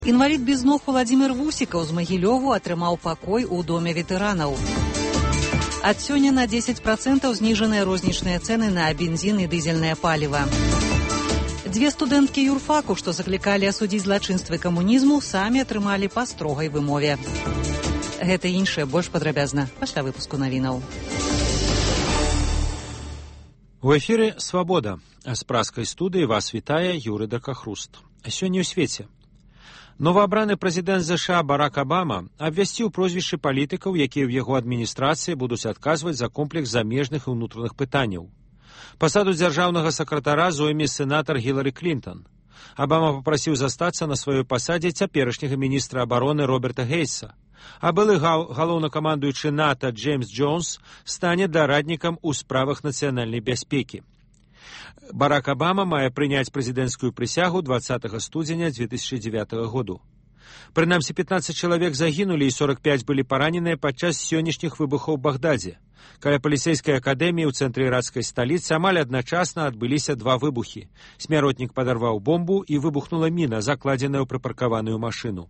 Інвалід без ног Уладзімір Вусікаў з Магілёву атрымаў пакой у доме ветэранаў. Ад сёння на 10% зніжаныя рознічныя цэны на бензін і дызельнае паліва. Дзве студэнткі юрфаку, што заклікалі асудзіць злачынствы камунізму, самі атрымалі па строгай вымове. Гэта і іншае больш падрабязна пасля выпуску навінаў. У эфіры «Свабода». З праскай студыі вас вітае Юрый Дакахруст. Сёння ў свеце. Новаабраны прэзідэнт ЗША Барак Абама абвясціў прозвішчы палітыкаў, якія ў яго адміністрацыі будуць адказваць за комплекс замежных і ўнутраных пытанняў. Пасаду дзяржаўнага сакратара зойме сенатар Гілары Клінтон. Абама папрасіў застацца на сваёй пасадзе цяперашняга міністра абароны Роберта Гейса, а былы галоўнакамандуючы НАТО Джеймс Джонс стане дараднікам у справах нацыянальнай бяспекі. Барак Абама мае прыняць прэзідэнцкую прысягу 20 студзеня 2009 году. Прынамсі 15 чалавек загінулі і 45 былі параненыя падчас сённяшніх выбухаў у Багдадзе. Каля паліцэйскай акадэміі ў цэнтры іракскай сталіцы амаль адначасна адбыліся два выбухі. Смяротнік падарваў бомбу і выбухнула міна, закладзеная ў прыпаркаваную машыну.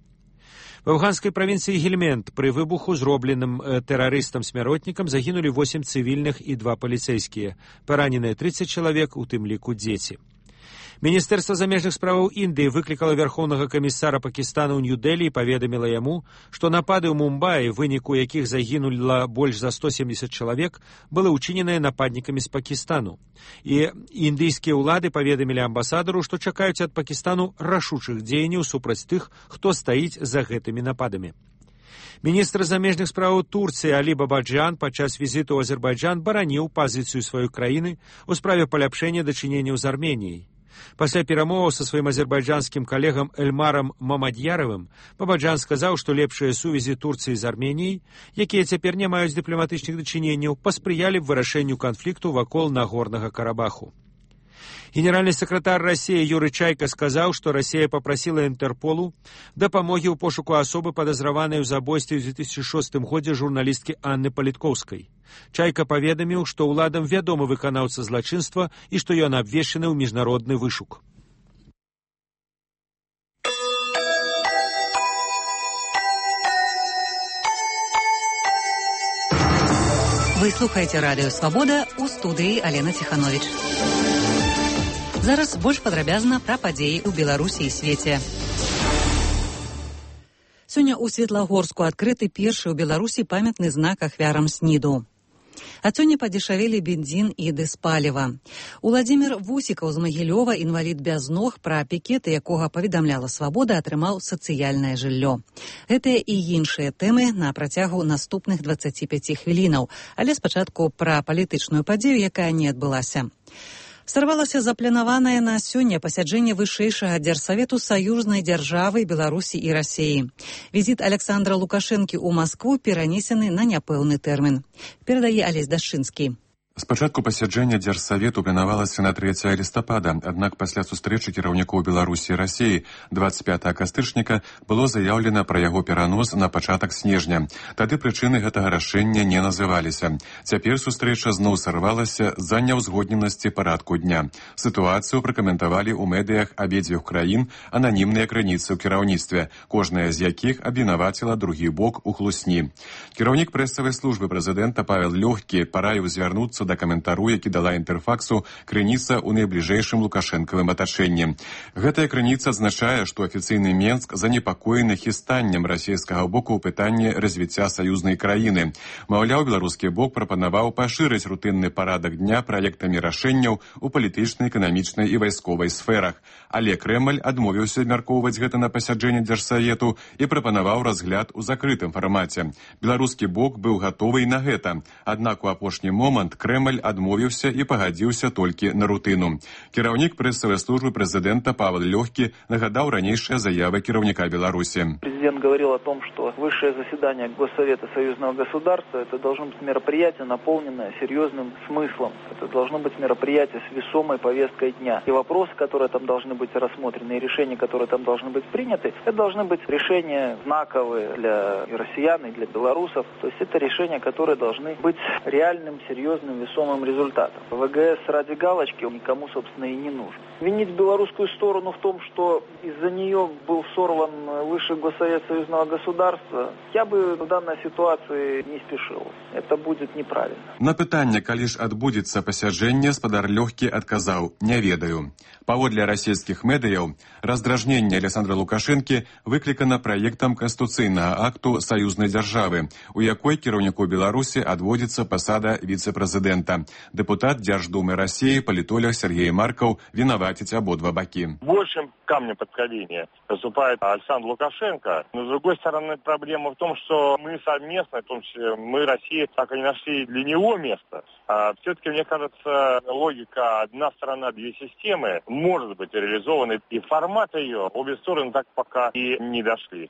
В афганскай правінцыі Гельмент пры выбуху, зробленым тэрарыстам-смяротнікам, загінулі 8 цывільных і 2 паліцэйскія. Параненыя 30 чалавек, у тым ліку дзеці. Міністэрства замежных справаў Індыі выклікала вярхоўнага камісара Пакістана ў Нью-Дэлі і паведаміла яму, што напады ў Мумбаі, выніку якіх загінула больш за 170 чалавек, былі ўчыненыя нападнікамі з Пакістану. І індыйскія ўлады паведамілі амбасадару, што чакаюць ад Пакістану рашучых дзеянняў супраць тых, хто стаіць за гэтымі нападамі. Міністр замежных справаў Турцыі Алі Бабаджан падчас візіту ў Азербайджан бараніў пазіцыю сваёй краіны ў справе паляпшэння дачыненняў з Арменіяй. Пасля перамоваў са сваім азербайджанскім калегам Эльмарам Мамадьяровым Бабаджан сказаў, што лепшыя сувязі Турцыі з Арменіяй, якія цяпер не маюць дыпламатычных дачыненняў, паспрыялі б вырашэнню канфлікту вакол Нагорнага Карабаху. Генеральны сакратар Расіі Юрый Чайка сказаў, што Расія папрасіла Інтэрполу дапамогі ў пошуку асобы, падазраванай у забойстве ў 2006 годзе журналісткі Анны Паліткоўскай. Чайка паведаміў, што ўладам вядомы выканаўца злачынства і што ён абвешчаны ў міжнародны вышук. Вы слухаеце радыё «Свабода», у студыі Алена Ціхановіч. Зараз больш падрабязна пра падзеі ў Беларусі і свеце. Сёння ў Светлагорску адкрыты першы ў Беларусі памятны знак ахвярам СНІДу. А сёння падзешавелі бензін і дызпаліва. Уладзімір Вусікаў з Магілёва, інвалід без ног, пра пікеты якога паведамляла «Свабода», атрымаў сацыяльнае жыллё. Гэтыя і іншыя тэмы на працягу наступных 25 хвілінаў, але спачатку пра палітычную падзею, якая не адбылася. Сарвалася запланаванае на сёння пасяджэнне вышэйшага дзярсавету саюзнай дзяржавы Беларусі і Расіі. Візіт Александра Лукашэнкі ў Маскву перанесены на няпэўны тэрмін. Перадае Алесь Дашчынскі. Спачатку пасяджэння дзярсавету планавалася на 3 лістапада, аднак пасля сустрэчы кіраўнікоў Беларусі і Расіі 25 кастрычніка было заяўлена пра яго перанос на пачатак снежня. Тады прычыны гэтага рашэння не называліся. Цяпер сустрэча зноў сарвалася з-за няўзгодненасці парадку дня. Сітуацыю пракаментавалі ў медыях абедзвюх краін ананімныя крыніцы ў кіраўніцтве, кожная з якіх абвінаваціла другі бок у хлусні. Кіраўнік прэсавай службы прэзідэнта Павел Лёгкі параіў звярнуцца да каментару, які дала Інтэрфаксу крыніца ў найбліжэйшым лукашэнкавым атачэнні. Гэтая крыніца адзначае, што афіцыйны Менск занепакоены хістаннем расійскага боку ў пытанні развіцця саюзнай краіны. Маўляў, беларускі бок прапанаваў пашырыць рутынны парадак дня праектамі рашэнняў у палітычнай, эканамічнай і вайсковай сферах. Але Крэмль адмовіўся абмяркоўваць гэта на пасяджэнні дзярсавету і прапанаваў разгляд у закрытым фармаце. Беларускі бок быў гатовы і на гэта. Аднак у апошні момант Крэмль адмовіўся і пагадзіўся толькі на рутыну. Кіраўнік прэсавай службы прэзідэнта Павел Лёгкі нагадаў ранейшыя заявы кіраўніка Беларуси. Президент говорил о том, что высшее заседание Госсовета Союзного государства это должно быть мероприятие, наполненное серьезным смыслом. Это должно быть мероприятие с весомой повесткой дня. И вопросы, которые там должны быть рассмотрены, и решения, которые там должны быть приняты, это должны быть решения знаковые для и россиян, и для белорусов. То есть это решения, которые должны быть реальным, серьезным весомым результатом. ВГС ради галочки никому, собственно, и не нужен. Винить белорусскую сторону в том, что из-за нее был сорван Высший Госсовет Союзного государства, я бы в данной ситуации не спешил. Это будет неправильно. На пытанне, калі ж адбудзецца пасяджэнне, спадар Лёгкі адказаў: «Не ведаю». Паводле расійскіх медыяў, раздражненне Александра Лукашэнкі выклікана праектам канстытуцыйнага акту саюзнай дзяржавы, у якой кіраўніку Беларусі адводзіцца пасада віцэ-прэзідэнта. Дэпутат Дзярждумы России, политолог Сергей Марков виноватить ободва баки. Большим камнем преткновения выступает Александр Лукашенко. Но, с другой стороны, проблема в том, что мы совместно, в том числе мы, Россия, так и не нашли для него место. Все-таки, мне кажется, логика «одна страна, две системы» может быть реализована, и формат ее обе стороны так пока и не дошли.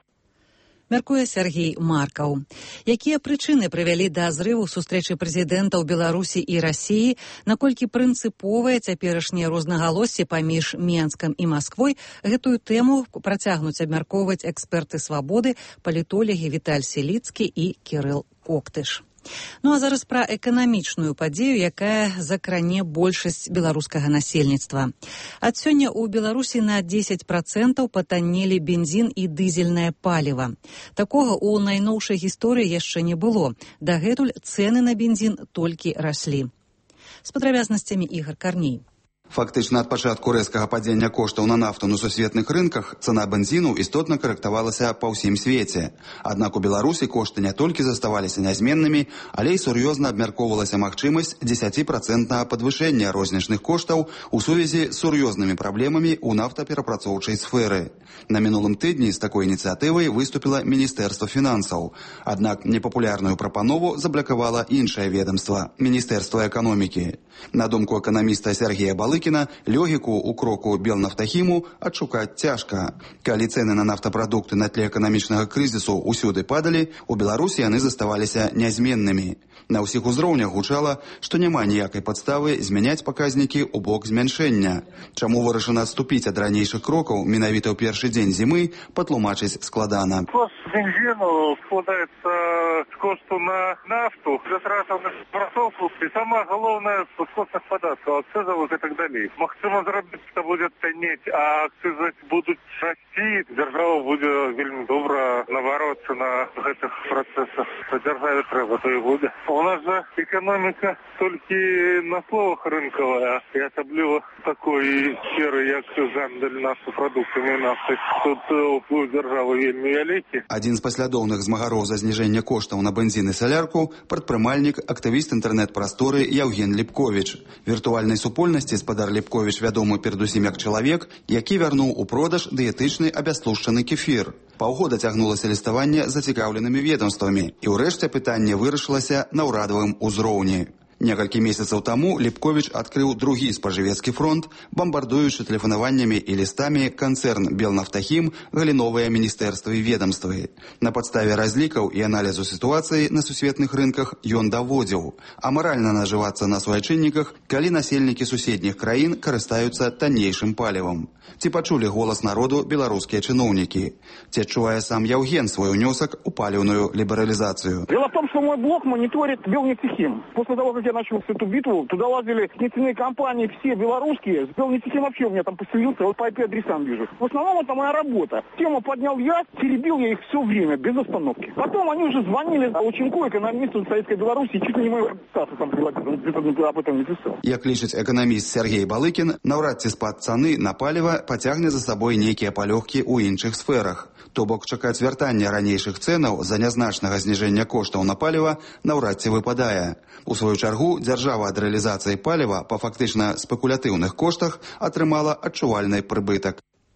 Мяркуе Сергей Маркаў. Якія прычыны прывялі да зрыву сустрэчы прэзідэнтаў Беларусі і Расіі, наколькі прынцыповае цяперашняе рознагалоссі паміж Менскам і Масквой, гэтую тэму працягнуць абмяркоўваць эксперты «Свабоды», палітолагі Віталь Селіцкі і Кірыл Коктыш. Ну а зараз пра эканамічную падзею, якая закране большасць беларускага насельніцтва. Ад сёння ў Беларусі на 10% патаннелі бензін і дызельнае паліва. Такога ў найноўшай гісторыі яшчэ не было. Дагэтуль цэны на бензін толькі раслі. З падрабязнасцямі Ігор Карней. Фактычна ад пачатку рэзкага падзення коштаў на нафту на сусветных рынках цана бензіну істотна карэктавалася па ўсім свеце. Аднак у Беларусі кошты не толькі заставаліся нязменнымі, але і сур'ёзна абмяркоўвалася магчымасць 10% падвышэння рознічных коштаў у сувязі з сур'ёзнымі праблемамі ў нафтаперапрацоўчай сферы. На мінулым тыдні з такой ініцыятывай выступіла Міністэрства фінансаў. Аднак непапулярную прапанову заблакавала іншае ведомства – Міністэрства эканомікі. На думку эканаміста Сергея Балыкіна, логіку ў кроку Белнафтахіму адшукаць цяжка. Калі цэны на нафтапрадукты на тле эканамічнага крызісу ўсюды падалі, у Беларусі яны заставаліся нязменнымі. На ўсіх узроўнях гучала, што няма ніякай падставы змяняць паказнікі ў бок змяншэння. Чаму вырашана адступіць ад ранейшых крокаў менавіта ў першы дзень зімы, патлумачыць складана. Кост бензину складаецца з кошту на нафту, затратаў на працоўку і самае галоўнае з костных падаткаў, акцызавых і так далей. Магчыма зрабіць, што будзе таннець, а акцызы будуць расці, дзяржава будзе вельмі добра навароцца на гэтых працэсах. Што дзяржаве трэба, то і будзе. У нас жа эканоміка толькі на словах рынкавая, і асабліва такой сферы, як гандаль нафтапрадуктамі і нафтай. Тут уплыў дзяржавы вельмі вялікі. Адзін з паслядоўных змагароў за зніжэнне коштаў на бензін і салярку – прадпрымальнік, актывіст інтэрнэт-прасторы Яўген Ліпковіч. Віртуальнай супольнасці спадар Ліпковіч вядомы перадусім як чалавек, які вярнуў у продаж дыетычны абястлушчаны кефір. Паўгода цягнулася ліставанне з зацікаўленымі ведомствамі, і ўрэшце пытанне вырашылася на ўрадавым узроўні. Некалькі месяцаў таму Ліпковіч адкрыў другі спажывецкі фронт, бамбардуючы тэлефанаваннямі і лістамі канцэрн Белнафтахім, галіновыя міністэрствы і ведамствы. На падставе разлікаў і аналізу сітуацыі на сусветных рынках ён даводзіў. Амаральна нажывацца на суайчынніках, калі насельнікі суседніх краін карыстаюцца таннейшым палівам. Ці пачулі голас народу беларускія чыноўнікі? Ці адчувае сам Яўген свой унёсак у паліўную лібералізацыю? Дело в том, что мой блог мониторит Белнефтехим. После того, как я начал эту битву, туда лазили нефтяные компании, все белорусские. С Белнефтехим вообще у меня там поселился, вот по IP-адресам вижу. В основном это моя работа. Тему поднял я, теребил я их все время, без остановки. Потом они уже звонили Лученку, экономисту Советской Беларуси, чуть ли не мою репутацию там где-то об этом не писал. Як лічыць эканаміст Сергей Балыкін, наўрад ці спад цаны на паліва пацягне за сабой нейкія палёгкі ў іншых сферах. То бок чакаць вяртання ранейшых цэнаў за нязначнага зніжэння коштаў на паліва наўрад ці выпадае. У сваю чаргу, дзяржава ад рэалізацыі паліва па фактычна спекулятыўных коштах атрымала адчувальны прыбытак.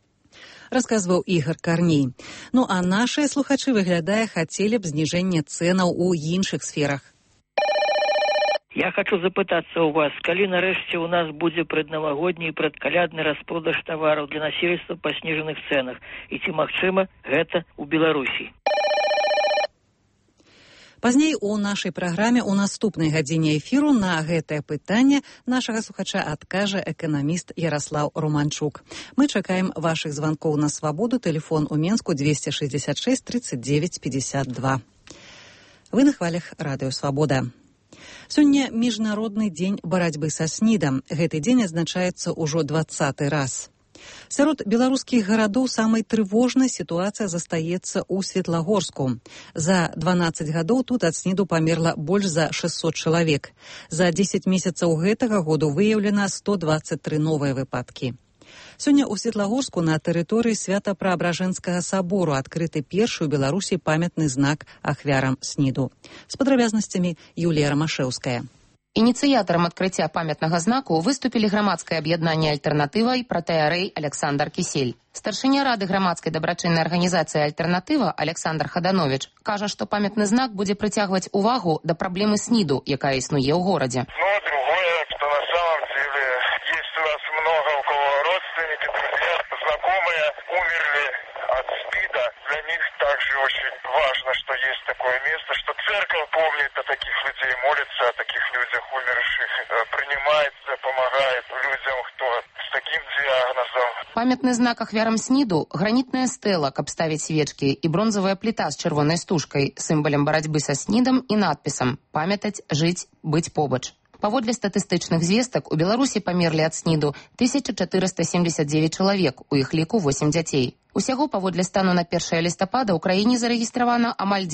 Расказваў Ігор Карней. Ну а нашыя слухачы, выглядае, хацелі б зніжэння цэнаў у іншых сферах. Я хочу запытацца ў вас, калі нарэшце ў нас будзе праднавагодні і прадкалядны распродаж тавараў для насельніцтва па снежаных цэнах, і ці магчыма гэта ў Беларусі? Пазней у нашай праграме ў наступнай гадзіне эфіру на гэтае пытанне нашага слухача адкажа эканаміст Ярослаў Романчук. Мы чакаем вашых званкоў на Свабоду, тэлефон у Менску 266 39 52. Вы на хвалях радыё Свабода. Сёння міжнародны дзень барацьбы са СНІДам. Гэты дзень адзначаецца ўжо 20-й раз. Сярод беларускіх гарадоў самай трывожнай сітуацыя застаецца ў Светлагорску. За 12 гадоў тут ад СНІДу памерла больш за 600 чалавек. За 10 месяцаў гэтага году выяўлена 123 новыя выпадкі. Сёння ў Светлагорску на тэрыторыі Свята-Праабражэнскага сабору адкрыты першы ў Беларусі памятны знак ахвярам СНІДу. З падрабязнасцямі Юлія Рамашэўская. Ініцыятарам адкрыцця памятнага знаку выступілі грамадскае аб'яднанне «Альтэрнатыва» і пратэарэй Александр Кісель. Старшыня рады грамадскай дабрачыннай арганізацыі «Альтэрнатыва» Александр Хаданович кажа, што памятны знак будзе прыцягваць увагу да праблемы СНІДу, якая існуе ў горадзе. Для них также очень важно, что есть такое место, что церковь помнит о таких людей, молится о таких людях умерших, принимает, помогает людям, кто с таким диагнозом. Памятны знак ахвярам СНІДу, гранітная стэла, каб ставіць свечкі, і бронзавая пліта з чырвонай стужкай, сімвалам барацьбы са СНІДам і надпісам «Памятаць, жыць, быць побач». Паводле статыстычных звестак, у Беларусі памерлі ад СНІДу 1479 чалавек, у іх ліку 8 дзяцей. Усяго паводле стану на 1 лістапада ў краіне зарэгістравана амаль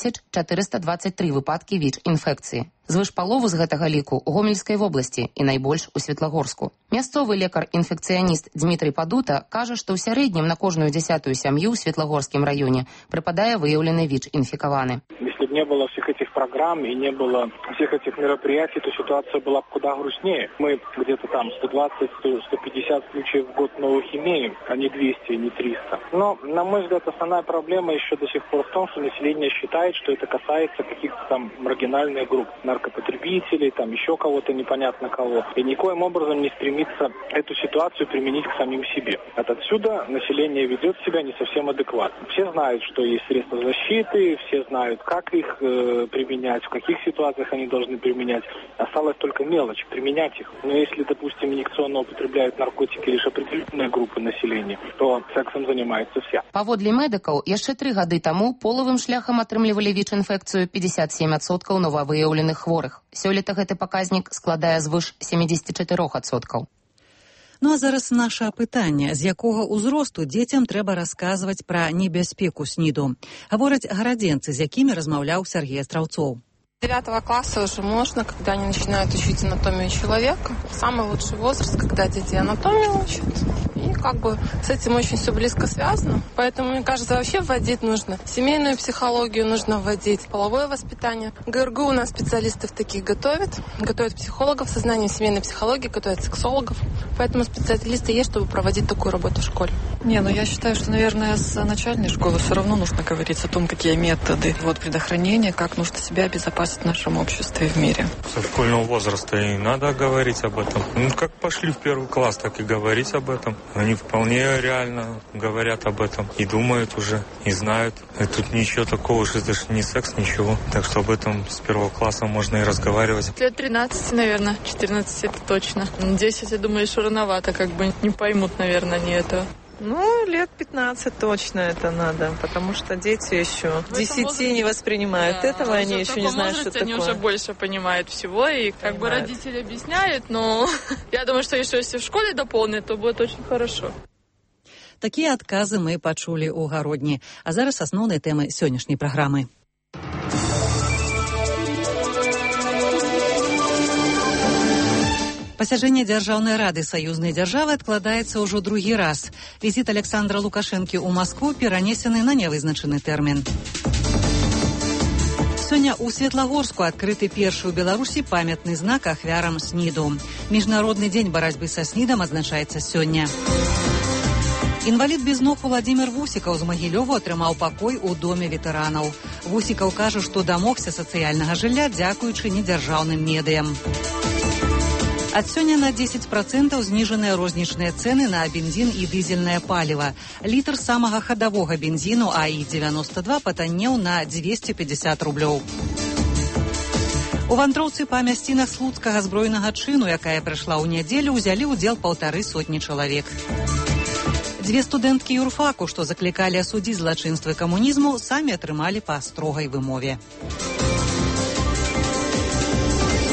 9423 выпадкі ВІЧ-інфекцыі. Звыш палову з гэтага ліку ў Гомельскай вобласці і найбольш у Светлагорску. Мясцовы лекар-інфекцыяніст Дмітрый Падута кажа, што ў сярэднім на кожную 10-ю сям'ю ў Светлагорскім раёне прыпадае выяўлены ВІЧ-інфікаваны. Если бы не было всех этих программ и не было всех этих мероприятий, то ситуация была бы куда грустнее. Мы где-то там 120-150 случаев в год новых имеем, а не 200, не 300. Но, на мой взгляд, основная проблема еще до сих пор в том, что население считает, что это касается каких-то там маргинальных групп, наркопотребителей, там еще кого-то непонятно кого. И никоим образом не стремится эту ситуацию применить к самим себе. Отсюда население ведет себя не совсем адекватно. Все знают, что есть средства защиты, все знают, как их применять, в каких ситуациях они должны применять. Осталась только мелочь, применять их. Но если, допустим, инъекционно употребляют наркотики лишь определенные группы населения, то сексом занимается вся. Паводле медыкаў, яшчэ 3 гады таму полавым шляхам атрымлівалі ВІЧ-інфекцыю 57% новавыяўленых хворых. Сёлета гэты паказнік складае звыш 74%. Ну а зараз наша пытанне, з якога ўзросту дзецям трэба расказваць пра небяспеку СНІДу. Гавораць гарадзенцы, з якімі размаўляў Сергей Астраўцоў. 9 класса уже можно, когда они начинают учить анатомию человека. Самый лучший возраст, когда дети анатомию учат. И как бы с этим очень все близко связано. Поэтому, мне кажется, вообще вводить нужно. Семейную психологию нужно вводить, половое воспитание. ГРГУ у нас специалистов таких готовят. Готовят психологов со знанием семейной психологии, готовят сексологов. Поэтому специалисты есть, чтобы проводить такую работу в школе. Я считаю, что, наверное, с начальной школы все равно нужно говорить о том, какие методы предохранения, как нужно себя обезопасить в нашем обществе и в мире. Со школьного возраста и надо говорить об этом. Как пошли в 1 класс, так и говорить об этом. Они вполне реально говорят об этом. И думают уже, и знают. И тут ничего такого, что это же не секс, ничего. Так что об этом с 1 класса можно и разговаривать. Лет 13, наверное. 14 это точно. 10, я думаю, еще рановато. Не поймут, наверное, они этого. Лет 15 точно это надо, потому что дети еще 10 не воспринимают этого, они еще не знают, что такое. Они уже больше понимают всего, и родители объясняют, но я думаю, что еще если в школе дополнят, то будет очень хорошо. Такія адказы мы пачулі ў гародні. А зараз асноўныя тэмы сённяшняй праграмы. Пасяджэнне Дзяржаўнай рады саюзнай дзяржавы адкладаецца ўжо другі раз. Візіт Александра Лукашэнкі ў Маскву перанесены на нявызначаны тэрмін. Сёння ў Светлагорску адкрыты першы ў Беларусі памятны знак ахвярам СНІДу. Міжнародны дзень барацьбы са СНІДам адзначаецца сёння. Інвалід без ног Уладзімір Вусікаў з Магілёва атрымаў пакой у доме ветэранаў. Вусікаў кажа, што дамогся сацыяльнага жылля дзякуючы недзяржаўным медыям. Ад сёння на 10% зніжаныя рознічныя цэны на бензін і дызельнае паліва. Літр самага хадавога бензіну АІ-92 патаннеў на 250 рублёў. У вандроўцы па мясцінах слуцкага збройнага чыну, якая прайшла ў нядзелю, узялі ўдзел 150 чалавек. 2 студэнткі юрфаку, што заклікалі асудзіць злачынствы камунізму, самі атрымалі па строгай вымове.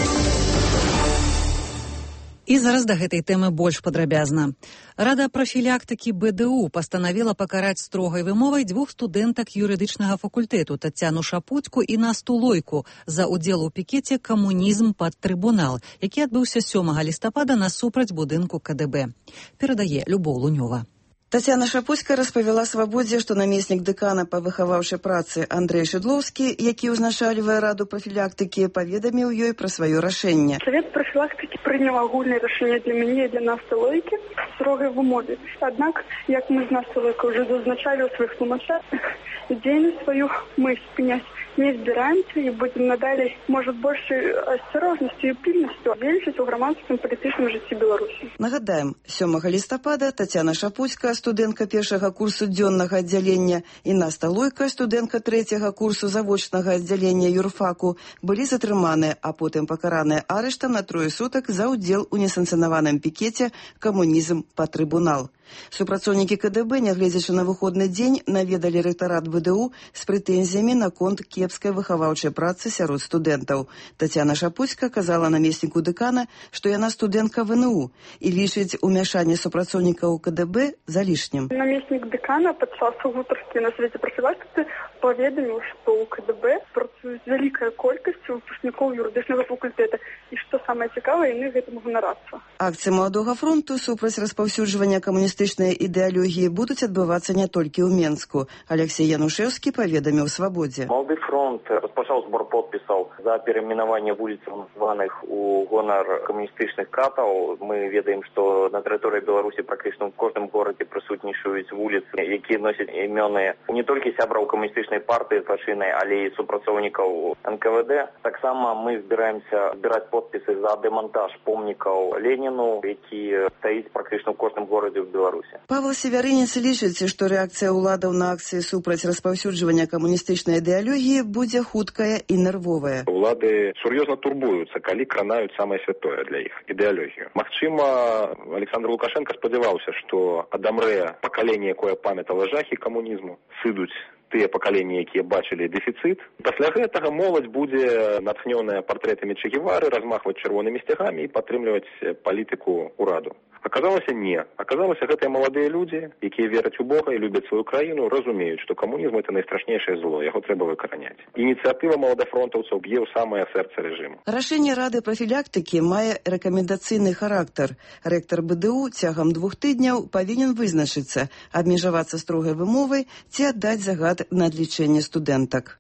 І зараз да гэтай тэмы больш падрабязна. Рада прафілактыкі БДУ пастанавіла пакараць строгай вымовай 2 студэнтак юрыдычнага факультэту Тацяну Шапуцьку і Насту Лойку за ўдзел у пікеце «Камунізм пад трыбунал», які адбыўся 7 лістапада насупраць будынку КДБ. Перадае Любоў Лунёва. Тацяна Шапуцька распавяла «Свабодзе», што намеснік дэкана па выхаваўчай працы Андрэй Шыдлоўскі, які ўзначальвае раду прафілактыкі, паведаміў ёй пра сваё рашэнне. Савет прафілактыкі прыняў агульнае рашэнне для мяне і для Насты Лойкі строгай вымове. Аднак, як мы з Настай Лойкай ўжо зазначалі ў сваіх тлумачаннях, дзейнасць сваю мы спыняць не збіраемся і будзем надалей, можа, большай асцярожнасцю і пільнасцю дзейнічаць у грамадскім палітычным жыцці Беларусі. Нагадаем, 7 лістапада Тацяна Шапуцька, студэнтка першага курсу дзённага аддзялення, і Наста Лойка, студэнтка 3-го курсу завочнага аддзялення юрфаку, былі затрыманыя, а потым пакараныя арыштам на 3 сутак за ўдзел у несанкцыянаваным пікеце «Камунізм пад трыбунал». Супрацоўнікі КДБ, нягледзячы на выходны дзень, наведалі рэктарат БДУ з прэтэнзіямі наконт кепскай выхаваўчай працы сярод студэнтаў. Тацяна Шапуцька казала намесніку дэкана, што яна студэнтка ВНУ і лічыць умяшанне супрацоўнікаў КДБ залішнім. Намеснік дэкана падчас гутаркі на Савеце прафілактыкі паведаміў, што ў КДБ працуюць вялікая колькасць выпускнікоў юрыдычнага факультэта і, што самае цікавае, яны гэтым ганарацца. Акцыі Маладога фронту супраць распаўсюджвання камуністычнай ідэалогіі будуць адбывацца не толькі ў Менску. Алексей Янушевскі паведаміў «Свабодзе». Малады фронт распачаў збор подпісаў за перайменаванне вуліцаў, названых у гонар камуністычных катаў. Мы ведаем, што на тэрыторыі Беларусі практычна ў кожным горадзе прысутнічаюць вуліцы, якія носяць імёны не толькі сябраў камуністычнай партыі злачыннай, але і супрацоўнікаў НКВД. Таксама мы збіраемся збіраць подпісы за дэмантаж помнікаў Леніну, які стаіць практычна ў кожным горадзе ў Беларусі. Павел Севярынец лічыць, што рэакцыя ўладаў на акцыі супраць распаўсюджвання камуністычнай ідэалогіі будзе хуткая і нервовая. Улады сур'ёзна турбуюцца, калі кранаюць самае святое для іх ідэалогію. Магчыма, Александр Лукашенко спадзяваўся, што адамрэ пакаленне, якое памятала жахі камунізму, сыдуць тыя пакаленні, якія бачылі дэфіцыт. Пасля гэтага моладзь будзе натхнёная партрэтамі Че Гевары, размахваць чырвонымі сцягамі і падтрымліваць палітыку ўраду. Аказалася не. Аказалася, гэтыя маладыя людзі, якія вераць у Бога і любяць сваю краіну, разумеюць, што камунізм – это найстрашнейшае зло, яго трэба выкараняць. Ініцыятыва маладафронтаўцаў б'е ў самае сэрца рэжыму. Рашэнне Рады прафілактыкі мае рэкамендацыйны характар. Рэктар БДУ цягам 2 тыдняў павінен вызначыцца, абмежавацца строгай вымовай ці аддаць загад на адлічэнне студэнтак.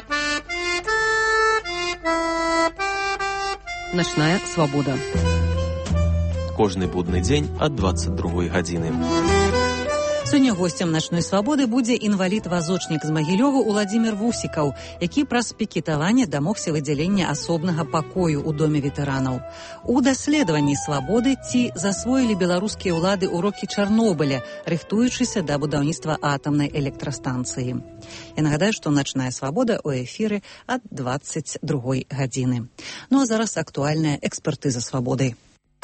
Начная свабода. Кожны будны дзень ад 22 гадзіны. Сёння госцем начной свабоды будзе інвалід-вазочнік з Магілёва Уладзімір Вусікаў, які праз пікетаванне дамогся выдзялення асобнага пакою ў доме ветэранаў. У даследаванні свабоды ці засвоілі беларускія ўлады урокі Чарнобыля, рыхтуючыся да будаўніцтва атамнай электрастанцыі. Я нагадаю, што начная свабода ў эфіры ад 22 гадзіны. Ну а зараз актуальная экспертыза свабоды.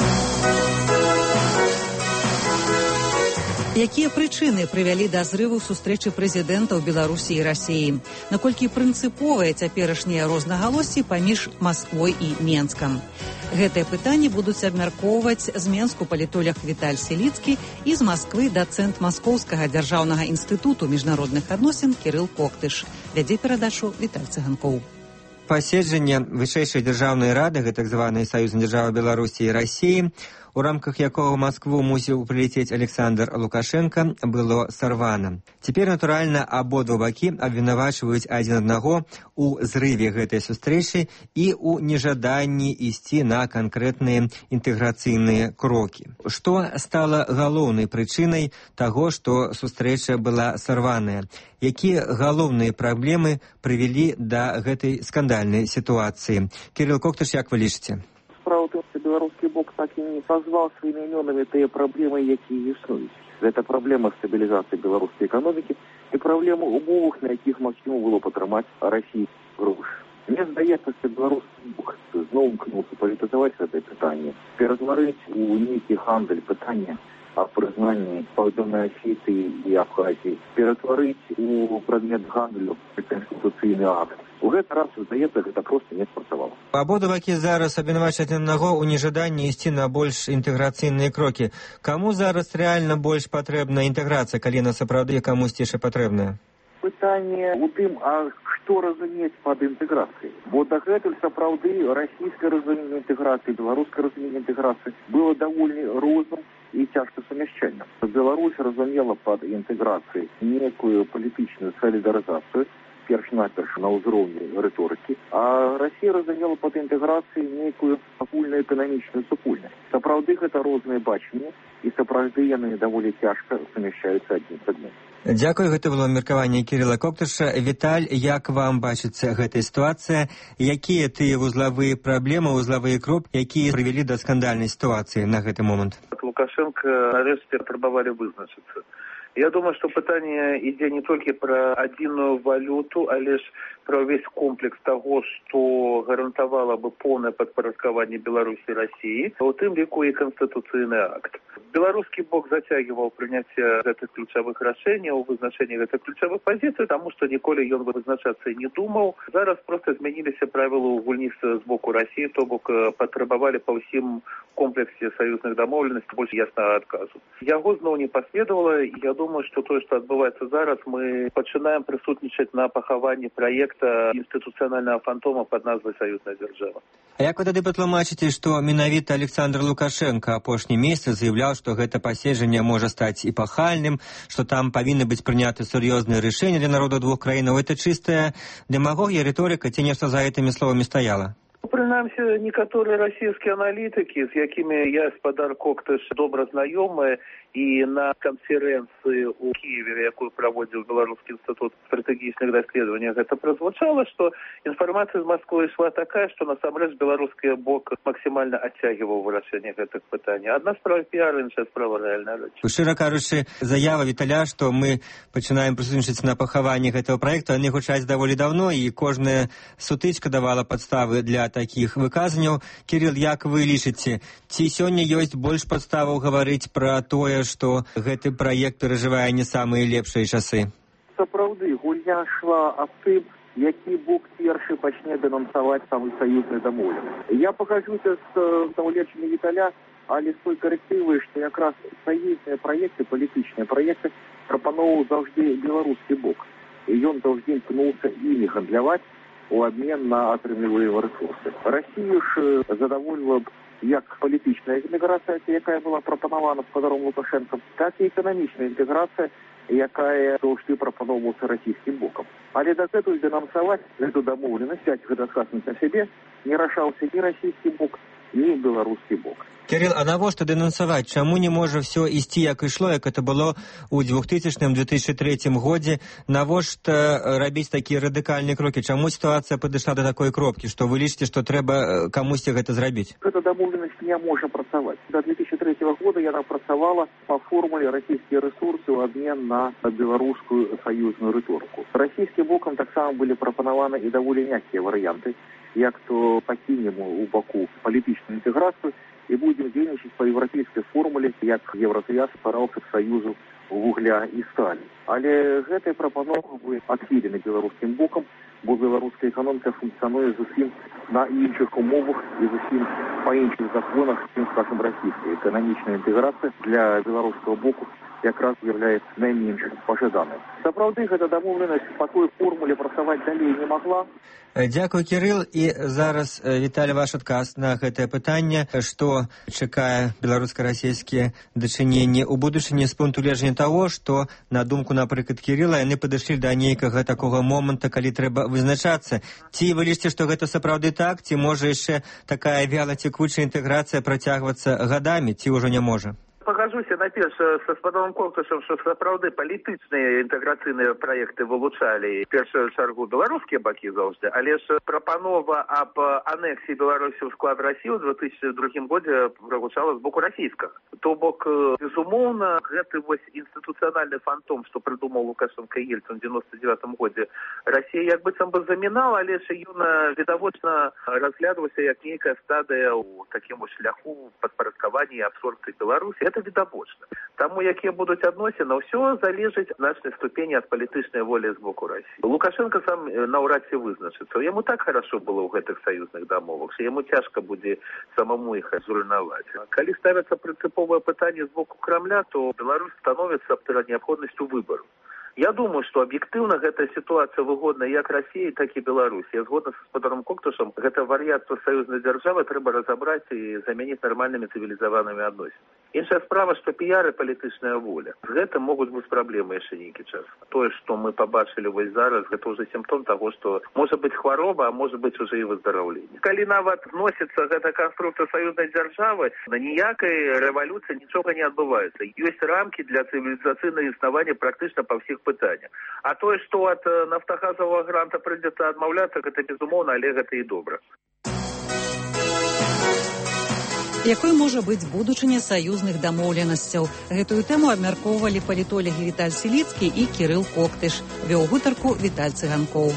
Якія прычыны прывялі да зрыву сустрэчы прэзідэнтаў Беларусі і Расіі? Наколькі прынцыповыя цяперашнія рознагалоссі паміж Масквой і Менскам? Гэтыя пытанні будуць абмяркоўваць з Менску палітолог Віталь Селіцкі і з Масквы дацэнт Маскоўскага дзяржаўнага інстытуту міжнародных адносін Кірыл Коктыш. Вядзе перадачу Віталь Цыганкоў. Паседжанне вышэйшай дзяржаўнай рады, так званай Саюзна дзяржавы Беларусі і Расіі, у рамках якога ў Маскву мусіў прылецець Александр Лукашенко, было сарвана. Цяпер, натуральна, абодва бакі абвінавачваюць адзін аднаго у зрыве гэтай сустрэчы і ў нежаданні ісці на канкрэтныя інтэграцыйныя крокі. Што стала галоўнай прычынай таго, што сустрэча была сарваная? Якія галоўныя праблемы прывялі да гэтай скандальнай сітуацыі? Кірыл Коктыш, як вы лічыце? Справа ў тым, што беларускі бок так і не назваў сваімі імёнамі тыя праблемы, якія існуюць. Гэта праблема стабілізацыі беларускай эканомікі і праблема умовах, на якіх магчыма было падтрымаць расійскі грошы. Мне здаецца, што беларускі бок зноў імкнуўся палітызаваць гэтае пытанне, ператварыць у нейкі гандаль пытання о признании Паўднёвай Осетии и Абхазии, ператварыць у прадмет гандлю конституцыйны акт. У гэты раз, здаецца, гэта проста не спрацавала. Абодва бакі зараз абвінавачваюць аднаго ў нежаданні ісці на больш інтэграцыйныя крокі. Каму зараз рэальна больш патрэбна інтэграцыя, калі яна сапраўды камусьці яшчэ патрэбная? Пытанне у тым, а што разумець пад інтэграцыяй? Бо дагэтуль сапраўды расійскае разуменне інтэграцыі, беларускае разуменне інтэграцыі было даволі розным і цяжка сумяшчальным. Беларусь разумела пад інтэграцыяй некую палітычную салідарызацыю, перш-наперш на ўзроўні рыторыкі, а Расія разумела пад інтэграцыяй некую агульную эканамічную супольнасць. Сапраўды гэта розныя бачанні, і сапраўды яны даволі цяжка сумяшчаюцца адзін з адным. Дзякую, гэта было меркаванне Кірыла Коктыша. Віталь, як вам бачыцца гэтая сітуацыя? Якія тыя вузлавыя праблемы, вузлавыя кропкі, якія прывялі да скандальнай сітуацыі на гэты момант? Лукашенко нарэшце патрабавалі вызначыцца. Я думаю, что пытание ідзе не только про адзіную валюту, але ж про весь комплекс того, что гарантовало бы полное подпорядкование Беларуси и России, у тым ліку и конституцыйный акт. Белорусский бок затягивал принятие гэтых ключевых решений, вызначение гэтых ключевых позиций, потому что ніколі ён вызначаться не думал. Зараз просто изменились правила гульні с боку России, то бок патрабавали по всем комплексе союзных домовленностей больше ясного отказу. Яго зноў не последовало. Я думаю, что то, что отбывается зараз, мы начинаем присутничать на пахаванні проекта институционального фантома под назвой «Союзная держава». А як вы тады патлумачыце, што менавіта Александр Лукашенко апошні месяц заяўляў, што гэта паседжанне можа стаць эпахальным, што там павінны быць прыняты сур'ёзныя рашэнні для народу двух краінаў? Это чыстая дэмагогія, рыторыка, ці нешта за гэтымі словамі стаяла? Прынамсі, некаторыя расійскія аналітыкі, з якімі я, спадар Коктыш, добра знаёмы, і на канферэнцыі ў Киеве, якую праводзіў Беларускі інстытут стратэгічных даследаванняў, гэта празвучала, што інфармацыя з Масквы ішла такая, што насамрэч беларускі бок максімальна адцягваў вырашэнне гэтых пытанняў. Адна справа піар, іншая справа рэальная рэч. Шчыра кажучы, заява Віталя, што мы пачынаем прысутнічаць на пахаванні гэтага праекта, яны гучаць даволі даўно, і кожная сутычка давала падставы для такіх выказанняў. Кірыл, як вы лічыце, ці сёння ёсць больш падставаў гаварыць пра тое, што гэты праект перажывае не самыя лепшыя часы? Сапраўды, гульня шла аб тым, які бок першы пачне денонсаваць самы саюзны дамоўленасць. Я пагаджуся з наўлечамі Віталя, але з той карэктывай, што якраз саюзныя праекты, палітычныя праекты прапаноўваў заўжды беларускі бок. І ён заўжды імкнуўся імі гандляваць у абмен на атрымліваемыя рэсурсы. Расію ж задавольвала б як палітычная інтэграцыя, якая была прапанавана спадаром Лукашэнкам, так і эканамічная інтэграцыя, якая заўжды прапаноўвалася расійскім бокам. Але дагэтуль денонсаваць гэту дамоўленасць, взяць гэта адказнасць на сябе, не рашаўся ні расійскі бок, ні беларускі бок. Кірыл, а навошта денонсаваць? Чаму не можа ўсё ісці як ішло, як это было ў 2000-2003 годзе? Навошта рабіць такія радыкальныя крокі? Чаму сітуацыя падышла да такой кропкі, што вы лічыце, што трэба камусьці гэта зрабіць? Гэта дамоўленасць не можа працаваць. До 2003 года яна працавала па формуле расійскія рэсурсы ў абмен на беларускую саюзную рыторыку. Расійскім бокам таксама былі прапанаваны і даволі мяккія варыянты, як то пакінем у баку палітычную інтэграцыю і будем дзейнічаць па еўрапейскай формуле, як Еўрасоюз стараўся к саюзу вугля і сталі. Але гэтыя прапановы былі адхілены беларускім бокам, бо беларуская эканоміка функцыянуе зусім на іншых умовах і зусім па іншых законах, чым, скажем, расійская. Эканамічная інтэграцыя для беларускага боку якраз з'яўляецца найменш пажаданай. Сапраўды, гэта дамоўленасць па той формуле працаваць далей не магла. Дзякую, Кірыл. І зараз, Віталь, ваш адказ на гэтае пытанне. Што чакае беларуска-расійскія дачыненні ў будучыні з пункту гледжання таго, што, на думку, напрыклад, Кірыла, яны падышлі да нейкага такога моманта, калі трэба вызначацца. Ці вы лічыце, што гэта сапраўды так, ці можа яшчэ такая вялацекучая інтэграцыя працягвацца гадамі, ці ўжо не можа? Пагаджуся найперш са спадаром Коктышам, што сапраўды палітычныя інтэграцыйныя праекты вылучалі першую чаргу беларускія бакі заўжды, але ж прапанова аб анексіі Беларусі ў склад Расіі ў 2002 годзе прагучала з боку расійскага. То бок, безумоўна, гэты вось інстытуцыянальны фантом, што прыдумаў Лукашенко і Ельцин у 99 годзе, Расія як быццам бы замінала, але ж ён відавочна разглядваўся як нейкая стадыя ў такім шляху падпарадкавання і абсорбцыі Беларусі. гэта відавочна. Таму, якія будуць адносіны, ўсё залежыць значнай ступені ад палітычнай волі з боку Расіі. Лукашенко сам наўрад ці вызначыцца. Яму так хорошо было ў гэтых саюзных дамовах, што яму цяжка будзе самому іх зруйнаваць. Калі ставяцца прынцыповае пытанне з боку Крамля, то Беларусь становіцца перад неабходнасцю выбару. Я думаю, што аб'ектыўна гэтая сітуацыя выгодна як Расіі, так і Беларусі. Я згодна з гаспадаром Коктушам, гэта вар'яцтва саюзнай дзяржавы трэба разабраць і замяніць нармальнымі цывілізаванымі адносінамі. Іншая справа, што піяр і палітычная воля. З гэтым могуць быць праблемы яшчэ нейкі час. Тое, што мы пабачылі вось зараз, гэта ўжо сімптом таго, што можа быць хвароба, а можа быць уже і выздараўленне. Калі нават зносіцца гэта канструкцыя саюзнай дзяржавы, на ніякай рэвалюцыі нічога не адбываецца. Ёсць рамкі для цывілізацыйнага існавання практычна па ўсіх пытаннях. А тое, што ад нафтагазавага гранта прыйдзецца адмаўляцца, гэта безумоўна, але гэта і добра. Якой можа быць будучыня саюзных дамоўленасцяў? Гэтую тэму абмяркоўвалі палітолагі Віталь Сіліцкі і Кірыл Коктыш. Вёў гутарку Віталь Цыганкоў.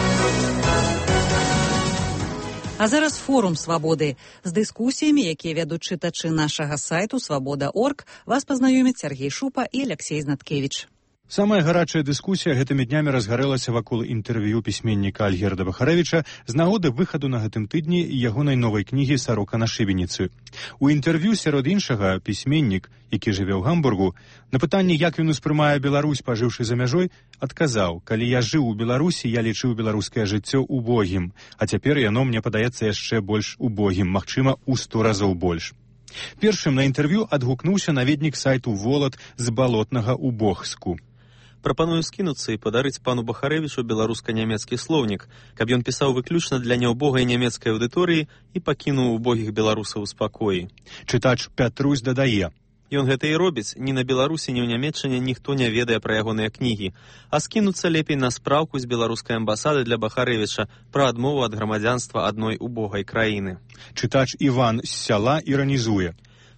А зараз форум «Свабоды». З дыскусіямі, якія вядуць чытачы нашага сайту «Свабода.орг», вас пазнаёмяць Сергей Шупа і Алексей Знаткевіч. Самая гарачая дыскусія гэтымі днямі разгарэлася вакол інтэрв'ю пісьменніка Альгерда Бахарэвіча з нагоды выхаду на гэтым тыдні ягонай новай кнігі «Сарока на шыбеніцы». У інтэрв'ю, сярод іншага, пісьменнік, які жыве ў Гамбургу, на пытанне, як ён успрымае Беларусь, пажыўшы за мяжой, адказаў: «Калі я жыў у Беларусі, я лічыў беларускае жыццё убогім, а цяпер яно мне падаецца яшчэ больш убогім, магчыма, у 100 разоў больш». Першым на інтэрв'ю адгукнуўся наведнік сайту «Волат» з балотнага ў Бохску. Прапаную скінуцца і падарыць пану Бахарэвічу беларуска-нямецкі слоўнік, каб ён пісаў выключна для няўбогай нямецкай аўдыторыі і пакінуў убогіх беларусаў у спакоі. Чытач Пятрусь дадае: Ён гэта і робіць. Ні на Беларусі, ні ў Нямецчыне ніхто не ведае пра ягоныя кнігі. А скінуцца лепей на спраўку з беларускай амбасады для Бахарэвіча пра адмову ад грамадзянства адной убогай краіны. Чытач Іван з сяла іранізуе: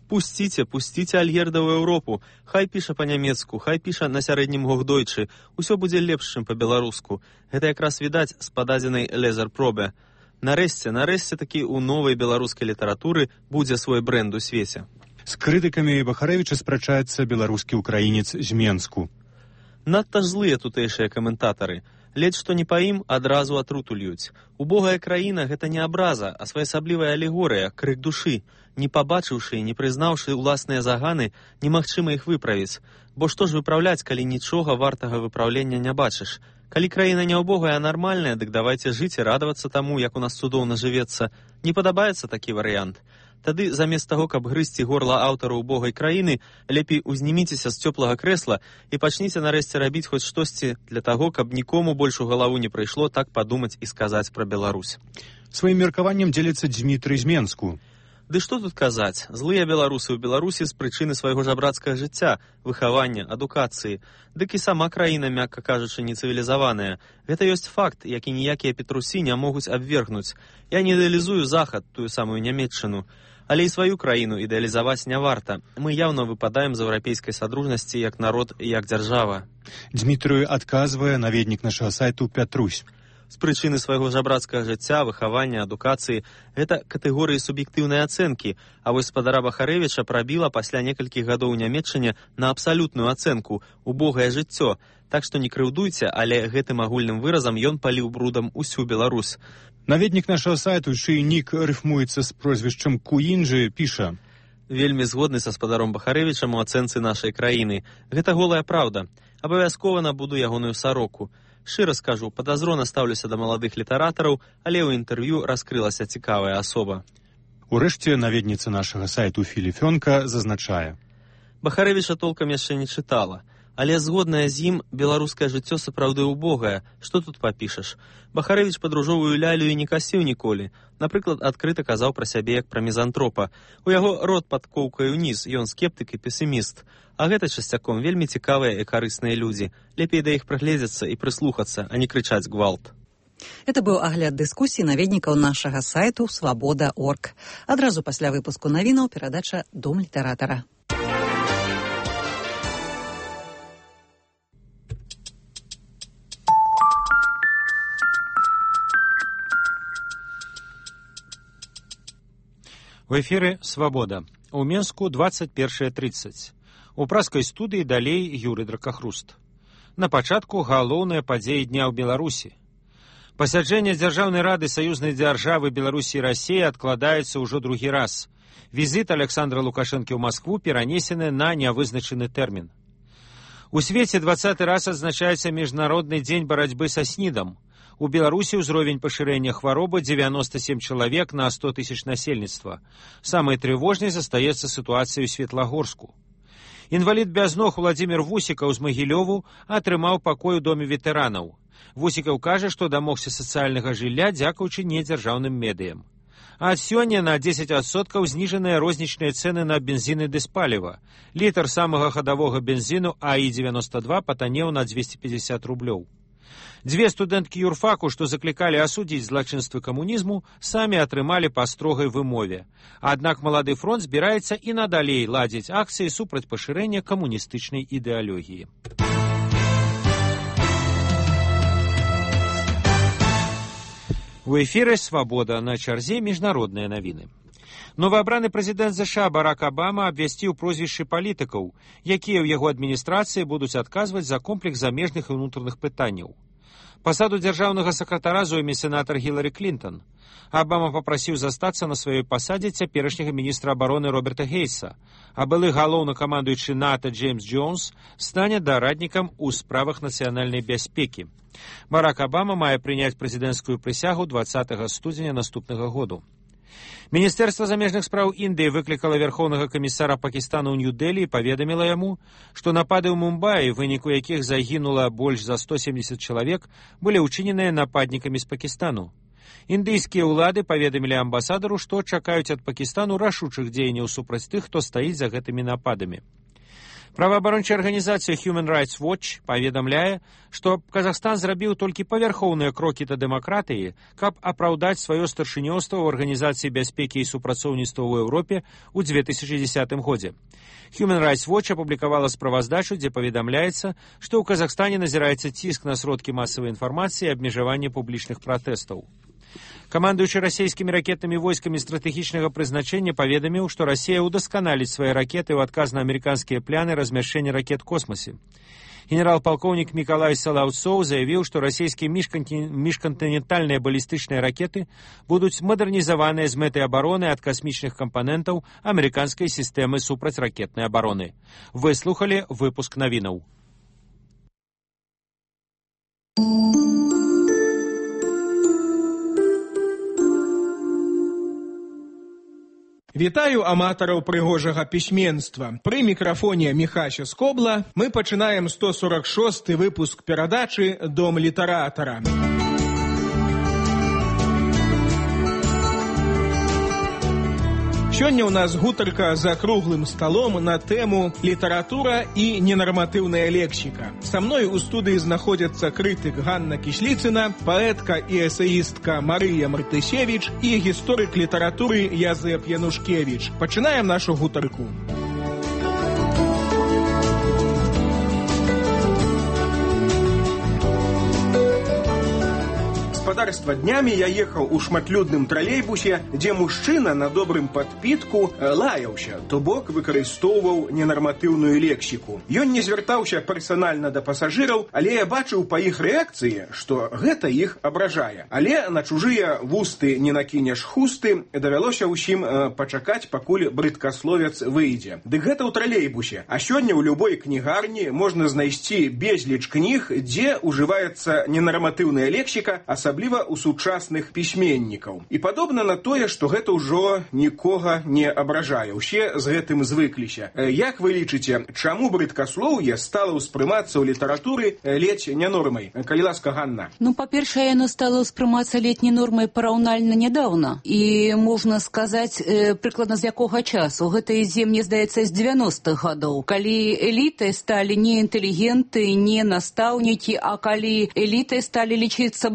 Пусціце Альгерда ў Еўропу. Хай піша па-нямецку, хай піша на сярэднім гогдойчы. Усё будзе лепш, чым па-беларуску. Гэта якраз відаць з пададзенай лезер-пробе. Нарэшце такі ў новай беларускай літаратуры будзе свой брэнд у свеце. З крытыкамі Бахарэвіча спрачаецца беларускі ўкраінец з Менску. Надта ж злыя тутэйшыя каментатары. Ледзь што не па ім адразу атруту льюць. Убогая краіна — гэта не абраза, а своеасаблівая алегорыя, крык душы. Не пабачыўшы і не прызнаўшы ўласныя заганы, немагчыма іх выправіць. Бо што ж выпраўляць, калі нічога вартага выпраўлення не бачыш? Калі краіна не убогая, а нармальная, дык давайце жыць і радавацца таму, як у нас цудоўна жывецца. Не падабаецца такі варыянт? Тады, замест таго, каб грызці горла аўтару убогай краіны, лепей узніміцеся з цёплага крэсла і пачніце нарэшце рабіць хоць штосьці для таго, каб нікому больш у галаву не прыйшло так падумаць і сказаць пра Беларусь. Сваім меркаваннем дзеліцца Дзмітрый з Менску. Ды што тут казаць? Злыя беларусы ў Беларусі з прычыны свайго жабрацкага жыцця, выхавання, адукацыі. Дык і сама краіна, мякка кажучы, нецывілізаваная. Гэта ёсць факт, які ніякія петрусі не могуць абвергнуць. Я не ідэалізую Захад, тую самую Нямецчыну. Але і сваю краіну ідэалізаваць не варта. Мы яўна выпадаем з еўрапейскай садружнасці як народ і як дзяржава. Дзмітрый адказвае наведнік нашага сайту Пятрусь. З прычыны свайго жабрацкага жыцця, выхавання, адукацыі — гэта катэгорыі суб'ектыўнай ацэнкі, а вось спадара Бахарэвіча прабіла пасля некалькіх гадоў у Нямецчыне на абсалютную ацэнку — убогае жыццё. Так што не крыўдуйце, але гэтым агульным выразам ён паліў брудам усю Беларусь. Наведнік нашага сайту, чый нік рыфмуецца з прозвішчам Куінджы, піша: Вельмі згодны са спадаром Бахарэвічам у ацэнцы нашай краіны. Гэта голая праўда. Абавязкова набуду ягоную сароку. Шчыра скажу, падазрона стаўлюся да маладых літаратараў, але ў інтэрв'ю раскрылася цікавая асоба. Урэшце наведніца нашага сайту Філіфёнка зазначае: Бахарэвіча толкам яшчэ не чытала, але згодная з ім, беларускае жыццё сапраўды убогае. Што тут папішаш? Бахарэвіч падружовую лялю і не касіў ніколі. Напрыклад, адкрыта казаў пра сябе як пра мізантропа. У яго рот пад коўкай уніз, ён скептык і песіміст. А гэта часцяком вельмі цікавыя і карысныя людзі. Лепей да іх прыгледзецца і прыслухацца, а не крычаць гвалт. Это быў агляд дыскусіі наведнікаў нашага сайту «Свабода.орг». Адразу пасля выпуску навінаў перадача «Дом літаратара». В эфире «Свобода». У Менску 21:30. У праскай студыі далей Юрый Дракахруст. На пачатку галоўныя падзеі дня ў Беларусі. Пасяджэнне Дзяржаўнай рады саюзнай дзяржавы Беларусі і Расіі адкладаецца ўжо другі раз. Візіт Александра Лукашэнкі ў Маскву перанесены на нявызначаны тэрмін. У свеце 20 раз адзначаецца Міжнародны дзень барацьбы са СНІДам. У Беларусі ўзровень пашырэння хваробы 97 чалавек на 100 тысяч насельніцтва. Самай трывожнай застаецца сітуацыя ў Светлагорску. Інвалід без ног Владзімір Вусікаў з Магілёву атрымаў пакой у доме ветэранаў. Вусікаў кажа, што дамогся сацыяльнага жылля дзякуючы недзяржаўным медыям. А сёння на 10% зніжаныя рознічныя цэны на бензін і дыспаліва. Літр самага хадавога бензіну АІ-92 патанеў на 250 рублёў. Дзве студэнткі юрфаку, што заклікалі асудзіць злачынствы камунізму, самі атрымалі па строгай вымове. Аднак Малады фронт збіраецца і надалей ладзіць акцыі супраць пашырэння камуністычнай ідэалогіі. У эфіры «Свабода», на чарзе міжнародныя навіны. Новаабраны прэзідэнт ЗША Барак Абама абвясціў прозвішчы палітыкаў, якія ў яго адміністрацыі будуць адказваць за комплекс замежных і ўнутраных пытанняў. Пасаду дзяржаўнага сакратара зойме сенатар Гілары Клінтон. Абама папрасіў застацца на сваёй пасадзе цяперашняга міністра абароны Роберта Гейса, а былы галоўнакамандуючы НАТО Джеймс Джонс стане дараднікам у справах нацыянальнай бяспекі. Барак Абама мае прыняць прэзідэнцкую прысягу 20 студзеня наступнага году. Міністэрства замежных спраў Індыі выклікала вярхоўнага камісара Пакістана ў Нью-Дэлі і паведаміла яму, што напады ў Мумбаі, выніку якіх загінула больш за 170 чалавек, былі ўчыненыя нападнікамі з Пакістану. Індыйскія ўлады паведамілі амбасадару, што чакаюць ад Пакістану рашучых дзеянняў супраць тых, хто стаіць за гэтымі нападамі. Праваабарончая арганізацыя Human Rights Watch паведамляе, што Казахстан зрабіў толькі павярхоўныя крокі да дэмакратыі, каб апраўдаць сваё старшынёўства ў Арганізацыі бяспекі і супрацоўніцтва ў Еўропе ў 2010 годзе. Human Rights Watch апублікавала справаздачу, дзе паведамляецца, што ў Казахстане назіраецца ціск на сродкі масавай інфармацыі і абмежаванне публічных пратэстаў. Камандуючы расійскімі ракетнымі войскамі стратэгічнага прызначэння паведаміў, што Расія ўдасканаліць свае ракеты ў адказ на амерыканскія пляны размяшчэння ракет у космосе. Генерал-палкоўнік Мікалай Салаўцоў заявіў, што расійскія міжкантынентальныя балістычныя ракеты будуць мадэрнізаваныя з мэтай абароны ад касмічных кампанентаў амерыканскай сістэмы супрацьракетнай абароны. Выслухалі выпуск навінаў. Вітаю аматараў прыгожага пісьменства. Пры мікрафоне Міхася Скобла мы пачынаем 146 выпуск перадачы «Дом літаратара». Сёння ў нас гутарка за круглым сталом на тэму «Літаратура і ненарматыўная лексіка». Са мной у студыі знаходзяцца крытык Ганна Кісліцына, паэтка і эсеістка Марыя Мартысевіч і гісторык літаратуры Язэп Янушкевіч. Пачынаем нашу гутарку. Господарства днями я ехал у шматлюдным троллейбусе, дзе мужчына на добрым падпітку лаяўся, то бок выкарыстоўваў ненарматыўную лексіку. Ён не звяртаўся персанальна да пасажыраў, але я бачыў па іх рэакцыі, што гэта іх абражае. Але на чужыя вусты не накінеш хусты, давялося ўсім пачакаць, пакуль брыдкасловец выйдзе. Дык гэта ў троллейбусе. А сёння ў любой кнігарні можна знайсці безліч кніг, дзе ўжываецца ненарматыўная лексіка, асабліва у сучасных пісьменнікаў. І падобна на тое, што гэта ўжо нікога не абражае. Усе з гэтым звыкліся. Як вы лічыце, чаму брыдкаслоўе стала ўспрымацца ў літаратуры ледзь не нормай? Калі ласка, Ганна. Па-першае, яно стала ўспрымацца летняй нормай параўнальна нядаўна. І можна сказаць, прыкладна з якога часу. Гэта ідзе, мне здаецца, з 90-х гадоў. Калі элітай сталі не інтэлігенты, не настаўнікі, а калі элітай сталі лічыцца браткі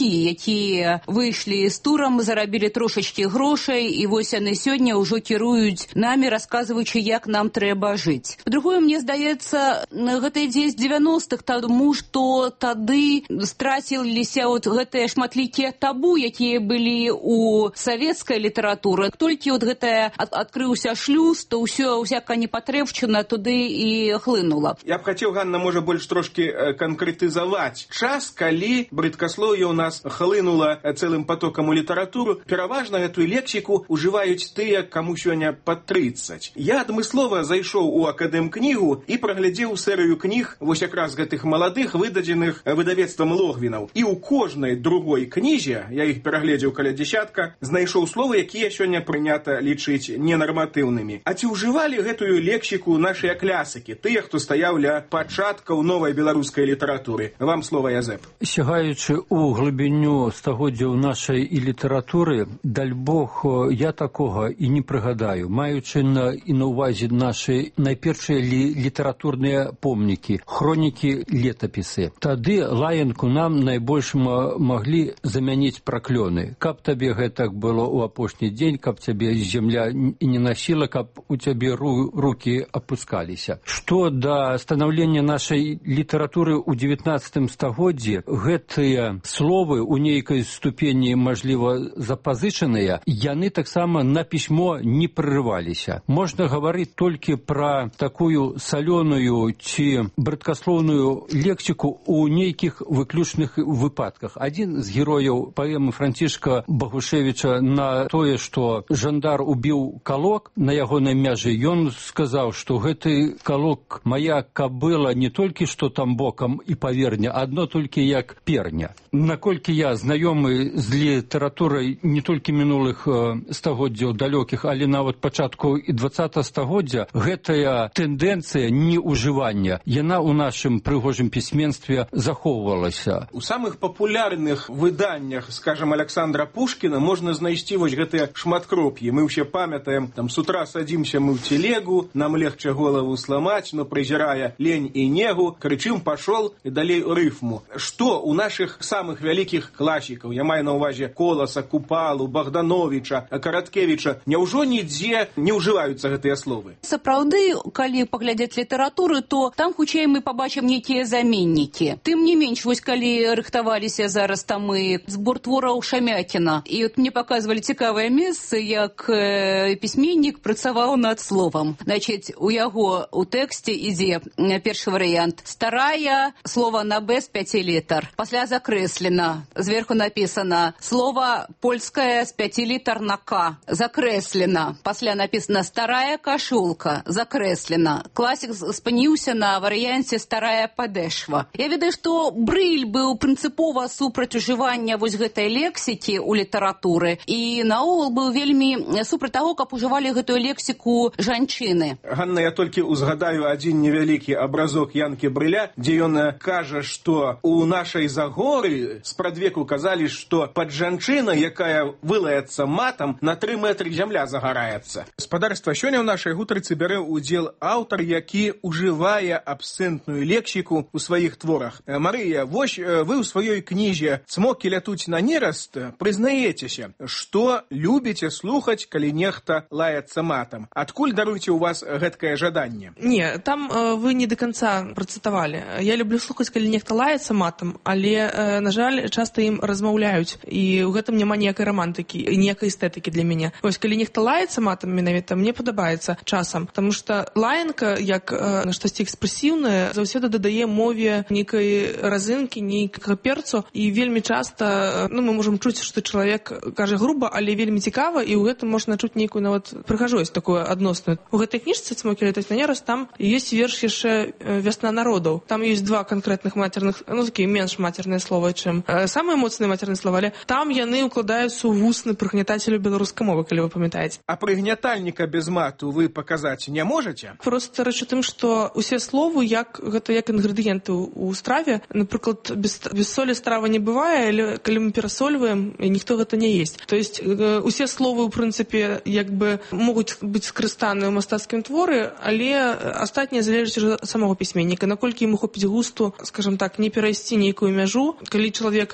якія выйшлі з турам, зарабілі трошачкі грошай, і вось яны сёння ўжо кіруюць намі, расказваючы, як нам трэба жыць. Па-другое, мне здаецца, гэта ідзе з 90-х, таму што тады страціліся гэтыя шматлікія табу, якія былі у савецкай літаратуры. Толькі гэтая адкрыўся шлюз, то ўсё, усяка непатрэбчына туды і хлынула. Я б хацеў, Ганна, можа, больш трошкі канкрэтызаваць час, калі брыдкаслоўе ў нас хлынула цэлым потокам у літаратуру. Пераважна гэтую лексіку ўжываюць тыя, каму сёння пад 30. Я адмыслова зайшоў у акадэмкнігу і праглядзеў серыю кніг вось якраз гэтых маладых, выдадзеных выдавецтвам Логвінаў. І ў кожнай другой кнізе, я іх перагледзеў каля дзесятка, знайшоў словы, якія сёння прынята лічыць ненарматыўнымі. А ці ўжывалі гэтую лексіку нашыя клясыкі, тыя, хто стаяў ля пачаткаў новай беларускай літаратуры? Вам слова, Язэп. Сягаючы ў глыбіню стагоддзяў нашай і літаратуры, даль Бог, я такога і не прыгадаю, маючы на ўвазе нашы найпершыя літаратурныя помнікі, хронікі, летапісы. Тады лаянку нам найбольш маглі замяніць праклёны. Каб табе гэтак было ў апошні дзень, каб цябе зямля не насіла, каб у цябе рукі апускаліся. Што да станаўлення нашай літаратуры ў 19 стагоддзі, гэтыя словы ў нейкай ступені, мажліва, запазычаныя, яны таксама на пісьмо не прырываліся. Можна гаварыць толькі пра такую салёную ці брыдкаслоўную лексіку ў нейкіх выключных выпадках. Адзін з герояў паэмы Францішка Багушевіча на тое, што жандар убіў калок на ягонай мяжы, ён сказаў, што гэты калок моя кабыла не толькі што там бокам і паверня, адно толькі як перня. Наколькі я знаёмы з літаратурай не толькі мінулых стагоддзяў далёкіх, але нават пачатку і 20 стагоддзя, гэтая тэндэнцыя неўжывання, яна ў нашым прыгожым пісьменстве захоўвалася. У самых папулярных выданнях, скажем, Александра Пушкіна можна знайсці вось гэтыя шматкроп'і. Мы ўсе памятаем, там, с утра садимся мы в телегу, нам легче голову сломать, но презирая лень и негу, кричим «пошел» и далей рифму. Что у наших самых великих классиков, я маю на увазе Коласа, Купалу, Богдановича, Караткевича, няўжо нідзе не ўжываюцца гэтыя словы? Сапраўды, калі паглядзець літаратуру, то там хутчэй мы пабачым нейкія заменнікі. Тым не менш, вось калі рыхтаваліся зараз там і збор твораў Шамякіна, і от мне паказвалі цікавае месца, як пісьменнік працаваў над словам. Значит, у яго у тэксце ідзе першы варыянт. Старая, слово на Б з 5 літар. Пасля закрэслена. Зверху написано слово польское з 5 літар на К. Закрэслена. Пасля написано старая кашулка. Закрэслена. Класік спыніўся на варыянце старая падэшва. Я ведаю, што Брыль быў прынцыпова супраць ужывання вось гэтай лексікі ў літаратуры і наогул быў вельмі супраць таго, каб ужывалі гэтую лексіку жанчыны. Ганна, я толькі узгадаю адзін невялікі абразок Янкі Брыля, дзе ён кажа, што у нашай Загоры спрадвеку казалі, што пад жанчына, якая вылаецца матам, на 3 метры зямля загараецца. Спадарства, сёння ў нашай гутарцы бярэ ўдзел аўтар, які ўжывае абсцэнтную лексіку ў сваіх творах. Марыя, вось вы ў сваёй кнізе «Цмокі лятуць на нераст» прызнаецеся, што любіце слухаць, калі нехта лаецца матам. Адкуль, даруйце, у вас гэткае жаданне? Не, там вы не до конца працытавалі. Я люблю слухаць, калі нехта лаецца матам, але, на жаль, часта ім размаўляюць, і ў гэтым няма ніякай романтыкі і ніякай эстэтыкі для мяне. Вось, калі нехта лаецца матам менавіта, мне падабаецца часам, потому что лаянка, як штосьці экспрэсіўнае, заўсёды дадае мове нейкай разынкі, нейкага перцу, і вельмі часта, мы можам чуць, што чалавек кажа груба, але вельмі цікава, і ў гэтым можна чуць нейкую нават прыгажосць такую адносную. У гэтай кніжцы «Цмокі лятуць на нераст» там ёсць верш яшчэ «Вясна народаў». Там ёсць 2 канкрэтных матерных, такія менш матерныя словы, чым самыя моцныя матерныя словы, але там яны укладаюцца ў вусны прыгнятацелю беларускай мовы, калі вы памятаеце. А прыгнятальніка без мату вы паказаць не можаце? Просто рэч у тым, што усе словы гэта як інгрэдыенты ў страве. Напрыклад, без солі страва не бывае, але калі мы перасольваем, ніхто гэта не есць. То есть усе словы, у прынцыпе, як бы могуць быць скарыстаны ў мастацкім творы, але астатняе залежыць ад самого пісьменніка, наколькі яму хопіць густу, скажем так, не перайсці нейкую мяжу. Калі чалавек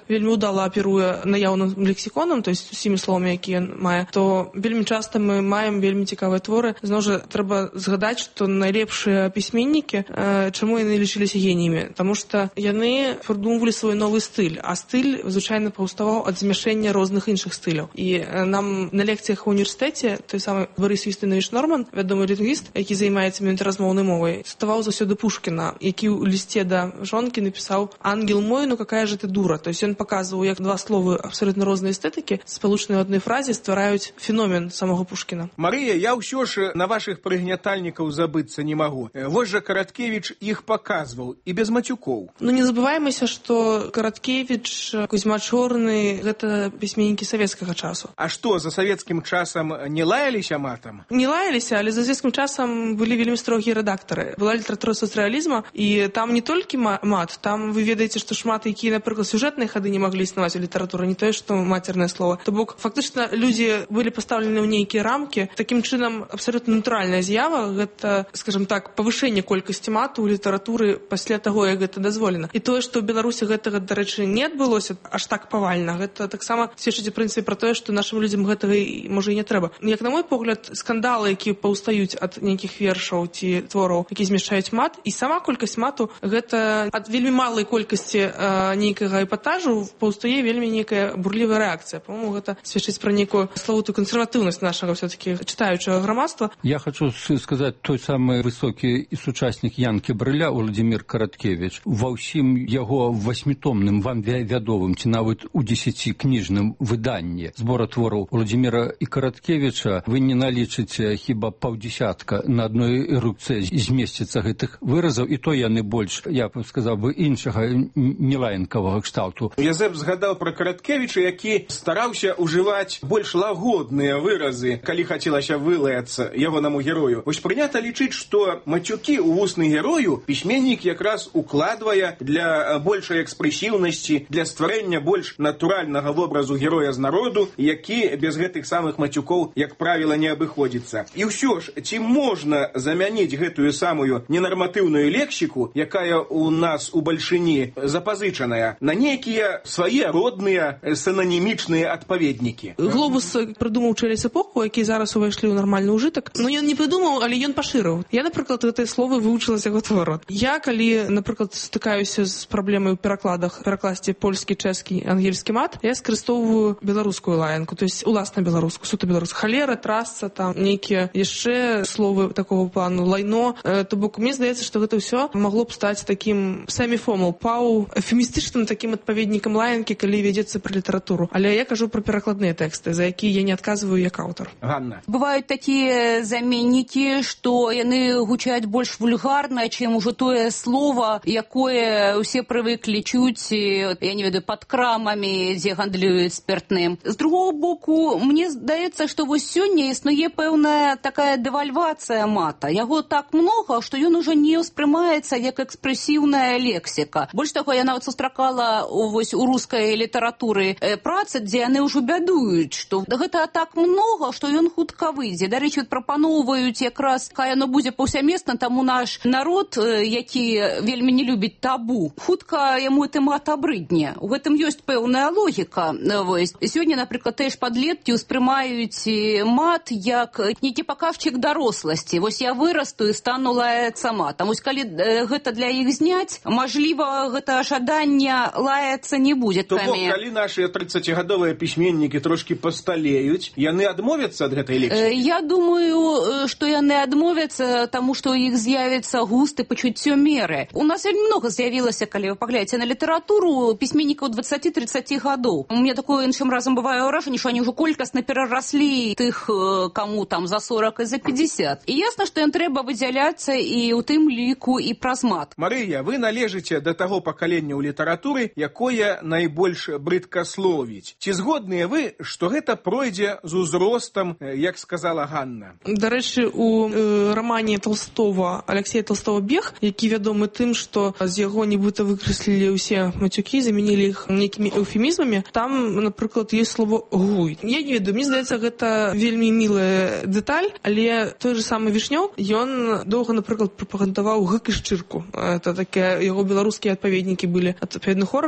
вельмі удала аперуе наяўным лексіконам, то есть усімі словамі, якія мае, то вельмі часта мы маем вельмі цікавыя творы. Зноў жа, трэба згадаць, што найлепшыя пісьменнікі, чаму яны лічыліся геніямі? Таму што яны прыдумвалі свой новы стыль, а стыль звычайна паўставаў ад змяшэння розных іншых стыляў. І нам на лекцыях у універсітэце той самы Борис Юстинович Норман, вядомы лінгвіст, які займаецца міжнароднай мовай, цытаваў заўсёды Пушкіна, які ў лісце да жонкі напісаў: «Ангел мой, ну какая же ты дура». То есть ён паказваў, як два словы абсолютно рознай эстэтыкі, спалучаныя ў адной фразе, ствараюць феномен самого Пушкіна. Марыя, я ўсё ж на вашых прыгнятальнікаў забыцца не магу. Вось жа Караткевіч іх паказваў, і без мацюкоў. Ну не забываемся, што Караткевіч, Кузьма Чорны — гэта пісьменнікі савецкага часу. А што, за савецкім часам не лаяліся матам? Не лаяліся, але за савецкім часам былі вельмі строгія рэдактары. Была літаратура сацыялізма, і там не толькі мат, там вы ведаеце, што шмат, якія, напрыклад, сюжэтныя хады не маглі існаваць у літаратуры, не тое, што мацернае слово. То бок, фактычна, людзі былі пастаўлены ў нейкія рамкі. Такім чынам, абсалютна натуральная з'ява — гэта, скажем так, павышэнне колькасці мату ў літаратуры пасля таго, як гэта дазволена. І тое, што ў Беларусі гэтага, дарэчы, не адбылося аж так павальна, гэта таксама сведчыць, у прынцыпе, пра тое, што нашым людзям гэтага, можа, і не трэба. Як на мой погляд, скандалы, якія паўстаюць ад нейкіх вершаў ці твораў, якія змяшчаюць мат, і сама колькасць мату — гэта ад вельмі малай колькасці нейкага эпатажу паўстае вельмі нейкая бурлівая рэакцыя. По-моему, гэта сведчыць пра нейкую славутую кансерватыўнасць нашага все-таки чытаючага грамадства. Я хочу сказаць, той самы высокі і сучаснік Янкі Брыля Владимир Караткевич ва ўсім яго 8-томным вам вядовым ці нават у 10-кніжным выданні збора твораў Владимира і Караткевича вы не налічыце хіба паўдесятка на адной руцэ змесціцца гэтых выразаў, і то яны больш, я б сказаў бы, іншага нелаянкавага кшталту. Язэп згадаў пра Караткевіча, які стараўся ўжываць больш лагодныя выразы, калі хацелася вылаяцца ягонаму герою. Вось прынята лічыць, што мацюкі ў вусны герою пісьменнік якраз укладвае для большай экспрэсіўнасці, для стварэння больш натуральнага вобразу героя з народу, які без гэтых самых мацюкоў, як правіла, не абыходзіцца. І ўсё ж, ці можна замяніць гэтую самую ненарматыўную лексіку, якая у нас у бальшыні запазычаная, на нейкія свае родныя синонімічныя адпаведнікі? Глобус прыдумаў через эпоху, які зараз увайшлі ў нармальны ўжытак. Ну ён не прыдумаў, але ён пашырыў. Я, напрыклад, гэтыя словы вывучыла з яго твору. Я, калі, напрыклад, стыкаюся з праблемай у перакладах, перакласці польскі, чэшскі, ангельскі мат, я скарыстоўваю беларускую лаянку, то есть уласна беларускую, суто беларускую. Халера, трасца, там нейкія яшчэ словы такого плану, лайно. То бок мне здаецца, што гэта ўсё магло б стаць такім сэміфомал, пау, эфемістычным такім адпаведнікам лаянкі, калі вядзецца пра літаратуру. Але я кажу пра перакладныя тэксты, за якія я не адказваю як аўтар. Ганна. Бываюць такія заменнікі, што яны гучаць больш вульгарна, чым ужо тое слово, якое ўсе прывыклі чуць, я не ведаю, пад крамамі, дзе гандлююць спиртным. З другого боку, мне здаецца, што вось сёння існуе пэўная такая дэвальвацыя мата. Яго так многа, што ён ужо не ўспрымаецца як экспрэсіўная лексіка. Больш таго, я нават сустракала вось у рускай літаратуры працы, дзе яны ўжо бядуюць, што гэта так многа, што ён хутка выйдзе. Дарэчы, прапаноўваюць якраз, хай яно будзе паўсямесна, таму наш народ, які вельмі не любіць табу, хутка яму гэты мат абрыдне. У гэтым ёсць пэўная логіка. Вось. Сёння, напрыклад, тыя ж падлеткі ўспрымаюць мат як нейкі паказчык даросласці. Вось я вырасту і стану лаяцца матам. Вось калі гэта для іх зняць, мажліва, гэта жаданне лаяцца не будзе. То бок, калі нашыя 30гадовыя пісьменнікі трошкі пасталеюць, яны адмовяцца ад гэтай лексікі? Я думаю, што яны адмовяцца, таму што ў іх з'явіцца густ і пачуццё меры. У нас вельмі многа з'явілася, калі вы паглядзіце на літаратуру, пісьменнікаў 20-30 гадоў. У мяне такое іншым разам бывае ўражанне, што они ўжо колькасна перараслі тых, каму там за 40 і за 50. І ясна, што ім трэба выдзяляцца і ў тым ліку і праз мат. Марыя, вы належыце да таго пакалення ў літаратуры, якое найбольш брыдкасловіць. Ці згодныя вы, што гэта пройдзе з узростам, як сказала Ганна? Дарэчы, у рамане Толстого, Алексея Толстого «Бег», які вядомы тым, што з яго нібыта выкрэслілі ўсе мацюкі, замянілі іх нейкімі эўфемізмамі, там, напрыклад, ёсць слово «гуй». Я не ведаю, мне здаецца, гэта вельмі мілая дэталь, але той же самы Вішнёў, ён доўга, напрыклад, прапагандаваў гык і шчырку. Это такія яго беларускія адпаведнікі былі ад адпаведных органаў.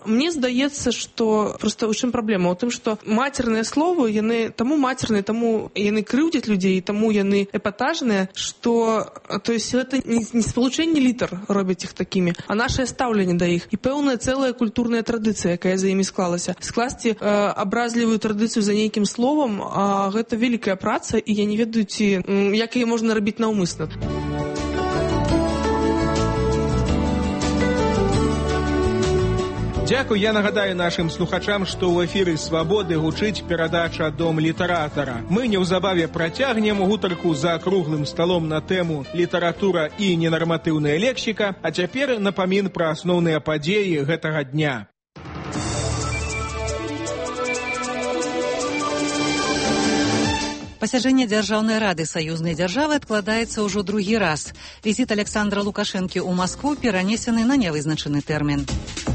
мне здаецца, што проста ў чым праблема? У тым, што мацерныя словы, яны таму мацерныя, таму яны крыўдзяць людзей, таму яны эпатажныя, што, то есть, гэта не спалучэнне літар робяць іх такімі, а нашае стаўленне да іх. І пэўная цэлая культурная традыцыя, якая за імі склалася. Скласці абразлівую традыцыю за нейкім словам, гэта вялікая праца, і я не ведаю, ці як яе можна рабіць наўмысна. Дзякуй, я нагадаю нашым слухачам, што ў эфіры «Свабоды» гучыць перадача «Дом літаратара». Мы неўзабаве працягнем гутарку за круглым сталом на тэму «Літаратура і ненарматыўная лексіка», а цяпер напамін пра асноўныя падзеі гэтага дня. Пасяджэнне Дзяржаўнай рады саюзнай дзяржавы адкладаецца ўжо другі раз. Візіт Александра Лукашэнкі ў Маскву перанесены на нявызначаны тэрмін.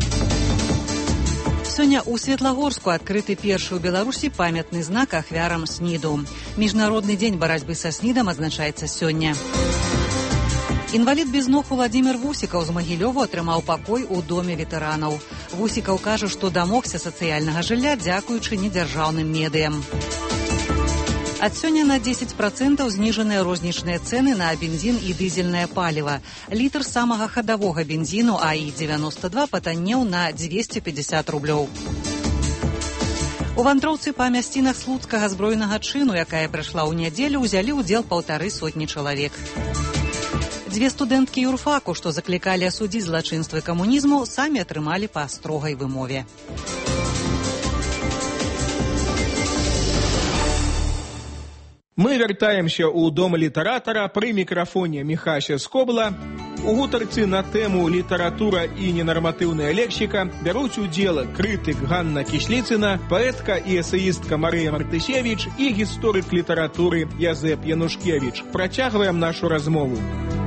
Сёння ў Светлагорску адкрыты першы ў Беларусі памятны знак ахвярам СНІДу. Міжнародны дзень барацьбы са СНІДам адзначаецца сёння. Інвалід без ног Уладзімір Вусікаў з Магілёва атрымаў пакой у доме ветэранаў. Вусікаў кажа, што дамогся сацыяльнага жылля дзякуючы недзяржаўным медыям. Ад сёння на 10% зніжаныя рознічныя цэны на бензін і дызельнае паліва. Літр самага хадавога бензіну АІ-92 патаннеў на 250 рублёў. У вандроўцы па мясцінах слуцкага збройнага чыну, якая прайшла ў нядзелю, узялі ўдзел 150 чалавек. Дзве студэнткі юрфаку, што заклікалі асудзіць злачынствы камунізму, самі атрымалі па строгай вымове. Мы вяртаемся ў дом літаратара, пры мікрафоне Міхася Скобла. У гутарцы на тэму «Літаратура і ненарматыўная лексіка» бяруць удзел крытык Ганна Кісліцына, паэтка і эсеістка Марыя Мартысевіч і гісторык літаратуры Язэп Янушкевіч. Працягваем нашу размову.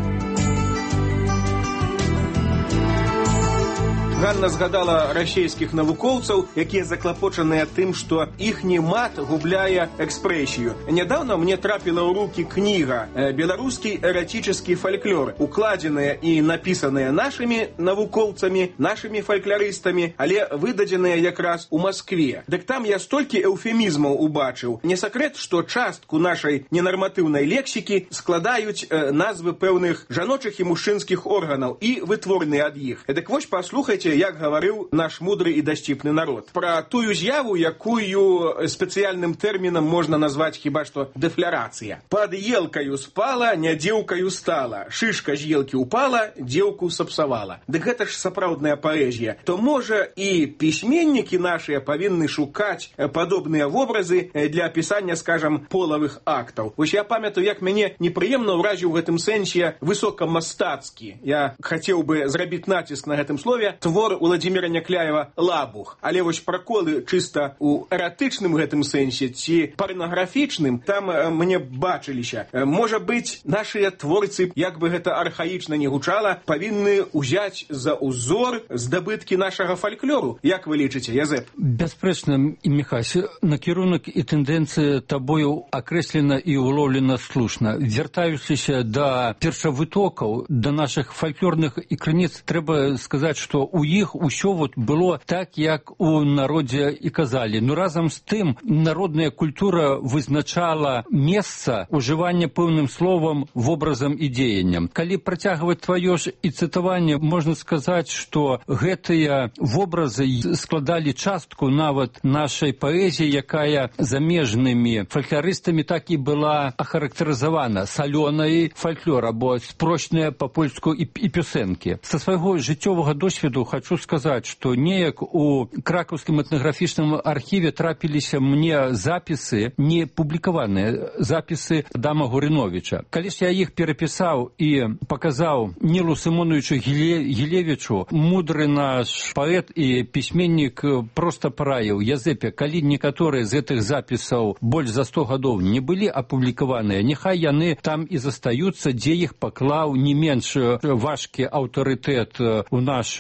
Ганна згадала расійскіх навукоўцаў, якія заклапочаныя тым, што іхні мат губляе экспрэсію. Нядаўна мне трапіла ў рукі кніга «Беларускі эратический фальклор», укладзеная і напісаная нашымі навукоўцамі, нашымі фальклорыстамі, але выдадзеная якраз у Маскве. Дык там я столькі эўфемізмаў убачыў. Не сакрэт, што частку нашай ненарматыўнай лексікі складаюць назвы пэўных жаночых і мужчынскіх органаў і вытворныя ад іх. Дык вось паслухайце, як гаварыў наш мудры і дасціпны народ. Пра тую з'яву, якую спецыяльным тэрмінам можна назваць хіба што дэфлярацыя. Пад елкаю спала, не дзеўкаю стала. Шышка з елкі упала, дзеўку сапсавала. Дык гэта ж сапраўдная паэзія. То, можа, і пісьменнікі нашыя павінны шукаць падобныя вобразы для апісання, скажам, полавых актаў. Вось я памятаю, як мяне непрыемна ўразіў у гэтым сэнсе высокамастацкі. Я хацеў бы зрабіць націск на гэтым слове твор Уладзіміра Някляева «Лабух». Але вось праколы чыста ў эратычным гэтым сэнсе ці парнаграфічным там мне бачыліся. Можа быць, нашыя творцы, як бы гэта архаічна не гучала, павінны ўзяць за ўзор здабыткі нашага фальклору. Як вы лічыце, Язэп? Бясспрэчна, Міхась, накірунак і тэндэнцыя табою акрэслена і улоўлена слушна. Вяртаючыся да першавытокаў, да нашых фальклорных і крыніц, трэба сказаць, што у іх усё вот было так, як у народзе і казалі. Но разам з тым народная культура вызначала месца ўжывання пэўным словам, вобразам і дзеянням. Калі працягваць тваё ж і цытаванне, можна сказаць, што гэтыя вобразы складалі частку нават нашай паэзіі, якая замежнымі фальклорыстамі так і была ахарактарызавана салёнай фальклор, або спрочная па-польску і песенкі. Са свайго жыццёвага досведу хочу сказаць, што неяк у кракаўскім этнаграфічным архіве трапіліся мне запісы, не публікаваныя запісы Адама Гурыновіча. Калі ж я іх перапісаў і паказаў Нілу Сымоновичу Гілевічу, мудры наш паэт і пісьменнік проста параіў: Язэпе, калі некаторыя з гэтых запісаў больш за 100 гадоў не былі апублікаваныя, няхай яны там і застаюцца, дзе іх паклаў не менш важкі аўтарытэт у нашай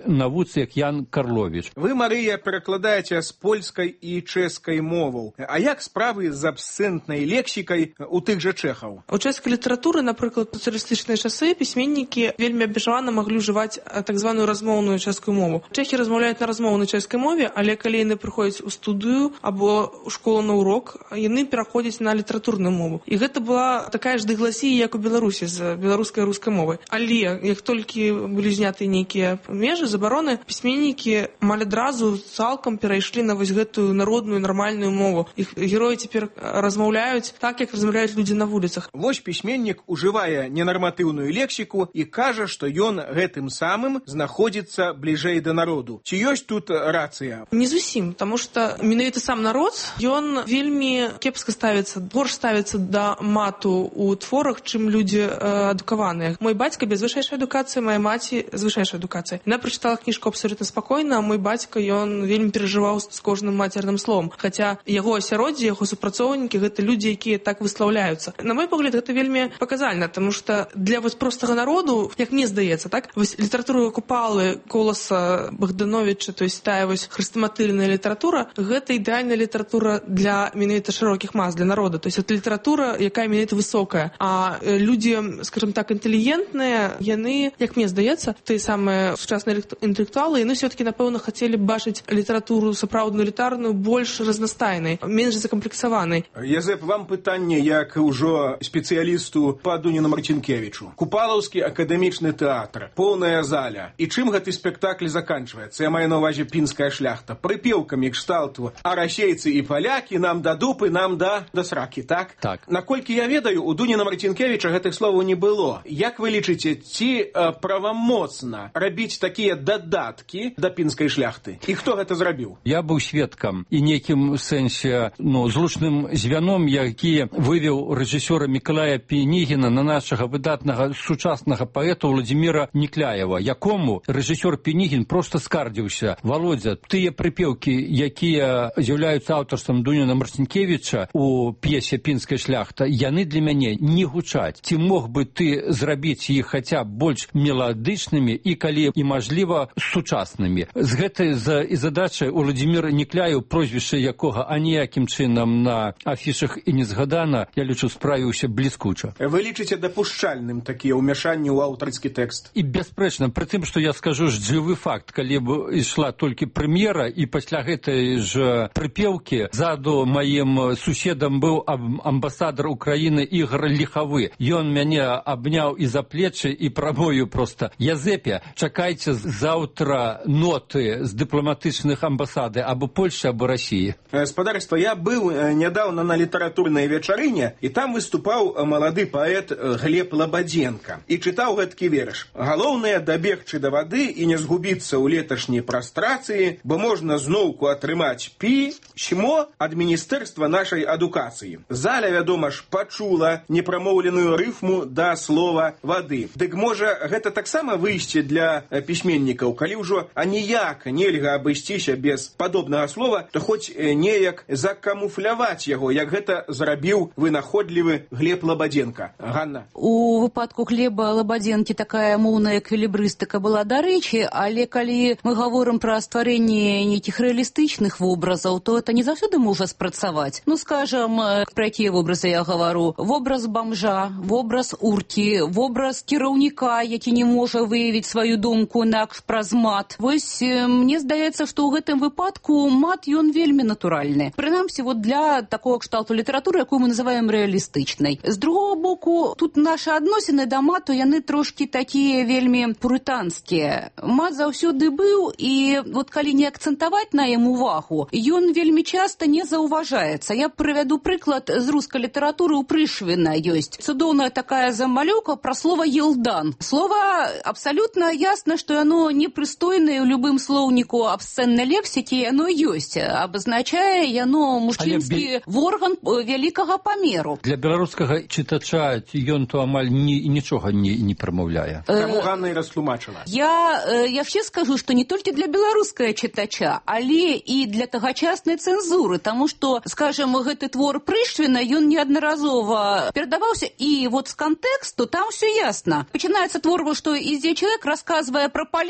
навуцы, як Ян Карловіч. Вы, Марыя, перакладаеце з польскай і чэшскай моваў. А як справы з абсцэнтнай лексікай у тых жа чэхаў? У чэшскай літаратуры, напрыклад, у сацыялістычныя часы пісьменнікі вельмі абмежавана маглі ўжываць так званую размоўную чэшскую мову. Чэхі размаўляюць на размоўнай чэшскай мове, але калі яны прыходзяць у студыю або ў школу на урок, яны пераходзяць на літаратурную мову. І гэта была такая ж дыгласія, як у Беларусі з беларускай і рускай мовай. Але як толькі былі зняты нейкія межы, забароны, пісьменнікі амаль адразу цалкам перайшлі на вось гэтую народную нармальную мову. Іх героі цяпер размаўляюць так, як размаўляюць людзі на вуліцах. Вось пісьменнік ужывае ненарматыўную лексіку і кажа, што ён гэтым самым знаходзіцца бліжэй да народу. Ці ёсць тут рацыя? Не зусім, таму што менавіта сам народ, ён вельмі кепска ставіцца, горш ставіцца да мату у творах, чым людзі адукаваныя. Мой бацька без вышэйшай адукацыі, моя маці з вышэйшай адукацыяй. Яна прачытала кніжку абсалютна спакойна, а мой бацька, ён вельмі перажываў з кожным мацерным словам. Хаця яго асяроддзе, яго супрацоўнікі гэта людзі, якія так выслаўляюцца. На мой погляд, гэта вельмі паказальна, таму што для вось простага народу, як мне здаецца, так, вось літаратура Купалы, Коласа, Богдановича, то есть тая вось хрестаматыльная літаратура, гэта ідэальная літаратура для менавіта шырокіх мас, для народа. То есть это літаратура, якая менавіта высокая. А людзі, скажем так, інтэлігентныя, яны, як мне здаецца, тыя самыя сучасныя інтэлектуалы, яны все-таки, напэўна, хацелі б бачыць літаратуру сапраўдную літарную больш разнастайнай, менш закамплексаванай. Язэп, вам пытанне як ужо спецыялісту па Дуніну Марцінкевічу. Купалаўскі акадэмічны тэатр, поўная заля. І чым гэты спектакль заканчваецца? Я маю на ўвазе пінская шляхта. Прыпеўкамі кшталту «А расейцы і палякі нам да дупы, нам да сракі», так? Так. Наколькі я ведаю, у Дуніна Марцінкевіча гэтых словаў не было. Як вы лічыце, ці правамоцна рабіць такія дадаткі да пінскай шляхты? І хто гэта зрабіў? Я быў сведкам і нейкім сэнсе, злучным звяном, які вывеў рэжысёра Мікалая Пінігіна на нашага выдатнага сучаснага паэта Владзіміра Нікляева, якому рэжысёр Пінігін проста скардзіўся: Володя, тыя прыпеўкі, якія з'яўляюцца аўтарствам Дуніна Марцінкевіча у п'есе «Пінская шляхта», яны для мяне не гучаць. Ці мог бы ты зрабіць іх хаця больш меладычнымі і, калі і мажліва, сучаснымі? З гэтай задачай Владзімір Нікляеў, прозвішча якога аніякім чынам на афішах і не згадана, я лічу, справіўся бліскуча. Вы лічыце дапушчальным такія ўмяшанні ў аўтарскі тэкст? І бясспрэчна, пры тым, што я скажу жывы факт, калі б ішла толькі прэм'ера, і пасля гэтай ж прыпеўкі ззаду маім суседам быў амбасадар Украіны Ігор Ліхавы. Ён мяне абняў і за плечы і прамою проста: Язэпе, чакайце заўтра ноты з дыпламатычных амбасады або Польшчы, або Расіі. Спадарства, я быў нядаўна на літаратурнай вечарыне, і там выступаў малады паэт Глеб Лабадзенка і чытаў гэткі верш: «Галоўнае дабегчы да вады і не згубіцца ў леташняй прастрацыі, бо можна зноўку атрымаць пісьмо ад міністэрства нашай адукацыі». Заля, вядома ж, пачула непрамоўленую рыфму да слова «вады». Дык можа, гэта таксама выйсце для пісьменнікаў, калі ўжо аніяк нельга абысціся без падобнага слова, то хоць неяк закамуфляваць яго, як гэта зрабіў вынаходлівы Глеб Лабадзенка. Ганна? У выпадку Глеба Лабадзенкі такая моўная эквілібрыстыка была дарэчы, але калі мы гаворым пра стварэнне нейкіх рэалістычных вобразаў, то это не заўсёды можа спрацаваць. Скажам, пра якія вобразы я гавару? Вобраз бамжа, вобраз уркі, вобраз кіраўніка, які не можа выявіць сваю думку інакш праз мат. Вось мне здаецца, што ў гэтым выпадку мат ён вельмі натуральны. Прынамсі, для такого кшталту літаратуры, якую мы называем рэалістычнай. З другого боку, тут нашы адносіны да мату, яны трошкі такія вельмі пурытанскія. Мат заўсёды быў, і калі не акцэнтаваць на ім увагу, ён вельмі часта не заўважаецца. Я прывяду прыклад з рускай літаратуры. У Прышвіна ёсць цудоўная такая замалёўка пра слова «елдан». Слова абсалютна ясна, што яно непрыстойнае ў любым слоўніку абсцэннай лексікі, яно ёсць. Абазначае яно мужчынскі орган вялікага памеру. Для беларускага чытача ён то амаль нічога не прамаўляе. Таму Ганна і растлумачыла. Я яшчэ скажу, што не толькі для беларускага чытача, але і для тагачаснай цэнзуры, таму што, скажем, гэты твор Прышвіна, ён неаднаразова перадаваўся, і з кантэксту там все ясна. Пачынаецца твор, што ідзе чалавек, расказвае пра палітыку,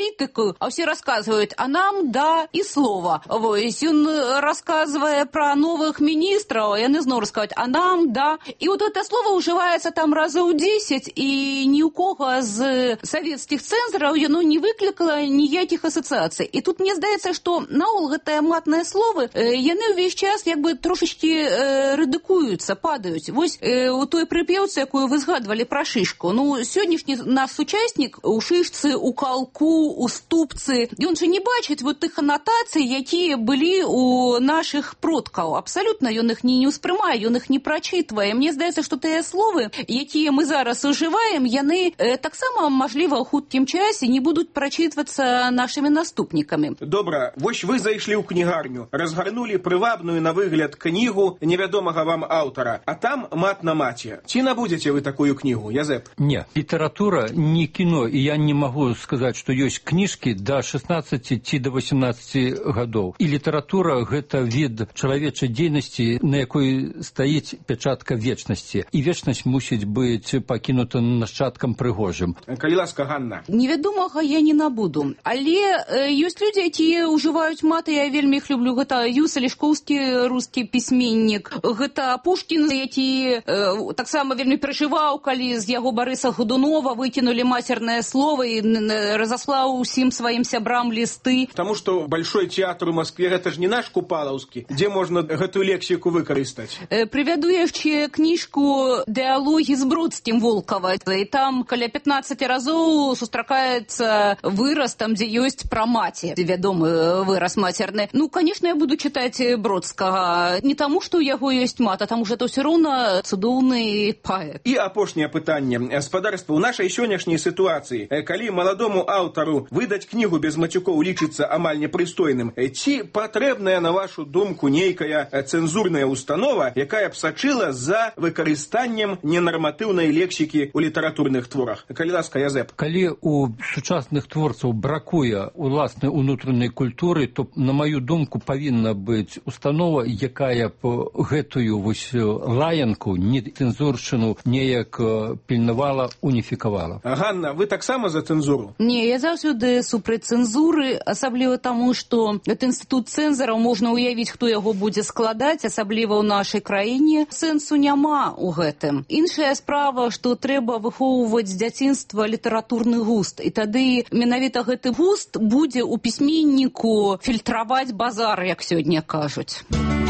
палітыку, а ўсе расказваюць, а нам да і слова. Вось, ён расказвае пра новых міністраў, яны зноў расказваюць, а нам да. І вот это слово ўжываецца там разоў 10, і ні ў кога з савецкіх цэнзараў яно не выклікала ніякіх асацыяцый. І тут мне здаецца, што наогул гэтыя матныя словы, яны ўвесь час як бы трошачкі рэдукуюцца, падаюць. Вось у той прыпеўцы, якую вы згадвалі пра шышку. Ну, сённяшні наш сучаснік у шышцы, у калку, у ступцы, ён жа не бачыць вот тых анатацый, якія былі у нашых продкаў. Абсалютна ён іх не ўспрымае, ён іх не прачытвае. Мне здаецца, што тыя словы, якія мы зараз ужываем, яны таксама, мажліва, ў хуткім часе не будуць прачытвацца нашымі наступнікамі. Добра, вось вы зайшлі ў кнігарню, разгарнулі прывабную на выгляд кнігу невядомага вам аўтара, а там мат на маце. Ці набудзеце вы такую кнігу, Язэп? Не, літаратура не кіно, і я не магу сказаць, што ёсць кніжкі да 16 ці да 18 гадоў. І літаратура – гэта від чалавечай дзейнасці, на якой стаіць пячатка вечнасці. І вечнасць мусіць быць пакінута нашчадкам прыгожым. Калі ласка, Ганна. Невядомага я не набуду. Але ёсць людзі, якія ўжываюць маты, я вельмі іх люблю. Гэта Юса Лешковскі, рускі пісьменнік. Гэта Пушкін, які таксама вельмі перажываў, калі з яго Барыса Годунова выкінулі мацернае слово і разаслаў усім сваім сябрам лісты. Таму што Большой театр у Москве гэта ж не наш Купалаўскі, дзе можна гэтую лексіку выкарыстаць. Прывяду яшчэ кніжку «Дыалогі з Бродскім» Волкава. І там каля 15 разоў сустракаецца выраз там, дзе ёсць пра маці. Вядомы выраз мацерны. Ну, конечно, я буду чытаць Бродскага. Не таму, што ў яго ёсць мат, а таму, што ўсё роўна цудоўны паэт. І апошняе пытанне. Спадарства, у нашай сённяшняй сітуацыі, калі маладому аўтару выдаць кнігу без мацюкоў лічыцца амаль непрыстойным, ці патрэбная, на вашу думку, нейкая цэнзурная установа, якая б сачыла за выкарыстаннем ненарматыўнай лексікі ў літаратурных творах? Калі ласка, Язэп. Калі у сучасных творцаў бракуе уласнай унутранай культуры, то, на маю думку, павінна быць установа, якая б гэтую вось лаянку, нецэнзуршчыну неяк пільнавала, уніфікавала. Ганна, вы таксама за цэнзуру? Не, я заўсёды супраць цэнзуры, асабліва таму, што гэты інстытут цэнзараў можна ўявіць, хто яго будзе складаць, асабліва ў нашай краіне. Сэнсу няма ў гэтым. Іншая справа, што трэба выхоўваць з дзяцінства літаратурны густ. І тады менавіта гэты густ будзе ў пісьменніку фільтраваць базар, як сёння кажуць.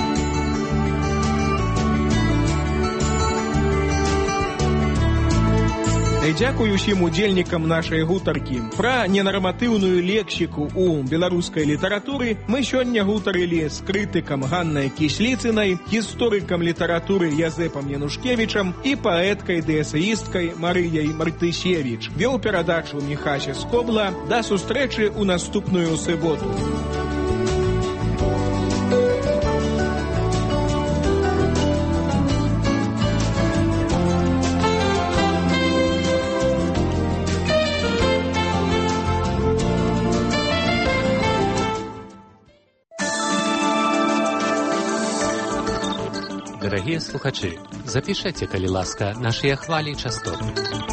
Дзякуй усім удзельнікам нашай гутаркі. Пра ненарматыўную лексіку ў беларускай літаратуры мы сёння гутарылі з крытыкам Ганнай Кісліцынай, гісторыкам літаратуры Язэпам Янушкевічам і паэткай ды эсеісткай Марыяй Мартысевіч. Вёў перадачу Міхася Скобла. Да сустрэчы ў наступную суботу. Дарагія слухачы, запішэце, калі ласка, нашыя хвалі частоты.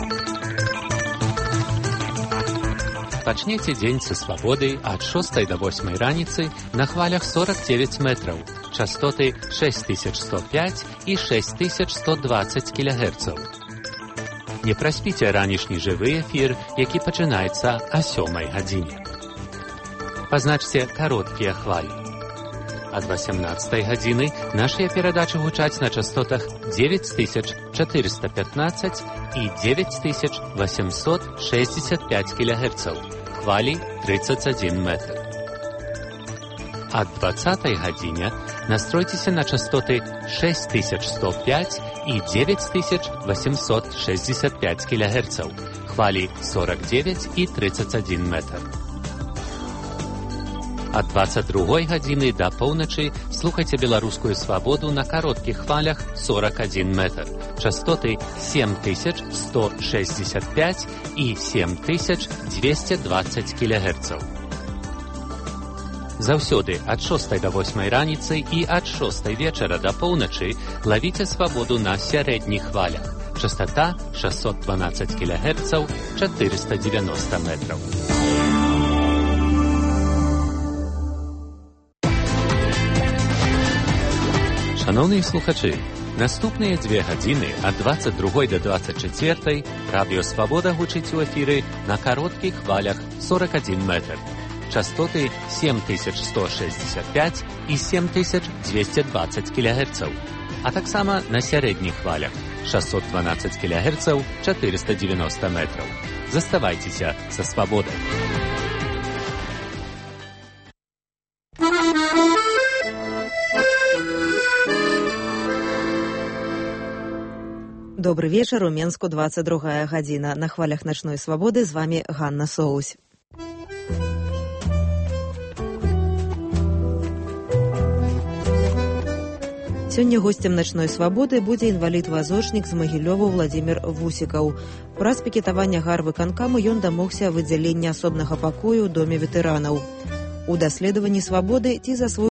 Пачнеце дзень са свабоды ад 6 до 8 раніцы на хвалях 49 метраў, частоты 6105 і 6120 кГц. Не праспіце ранішні жывы эфір, які пачынаецца о 7 гадзіне. Пазначце кароткія хвалі. Ад 18 гадзіны нашыя перадачы гучаць на частотах 9415 і 9865 кГц, хвалі 31 метр. Ад 20 гадзіне настройцеся на частоты 6105 і 9865 кГц, хвалі 49 і 31 метр. Ад 22 гадзіны да поўначы слухайце беларускую свабоду на кароткіх хвалях 41 метр, частоты 7165 і 7220 кГц. Заўсёды ад 6 до 8 раніцы і ад 6 вечара да поўначы лавіце свабоду на сярэдніх хвалях, частота 612 кГц, 490 метраў. Шановні слухачі, наступні 2 гадзіни ад 22 до 24 Радіо Свабода гучыць у эфіры на кароткіх хвалях 41 метр. Частоты 7165 і 7220 кГц, а таксама на сярэдніх хвалях 612 кГц 490 метров. Заставайцеся са Свабодай. Добрый вечер, у Менску 22 гадзіна. На хвалях начной свабоды з вами Ганна Соусь. Сёння гостем начной свабоды будзе інвалід-вазочнік з Магілёва Владзімір Вусікаў. Праз пікетавання гарвыканкаму ён дамогся выдзялення асобнага пакою ў доме ветэранаў. У даследаванні свабоды ці за свой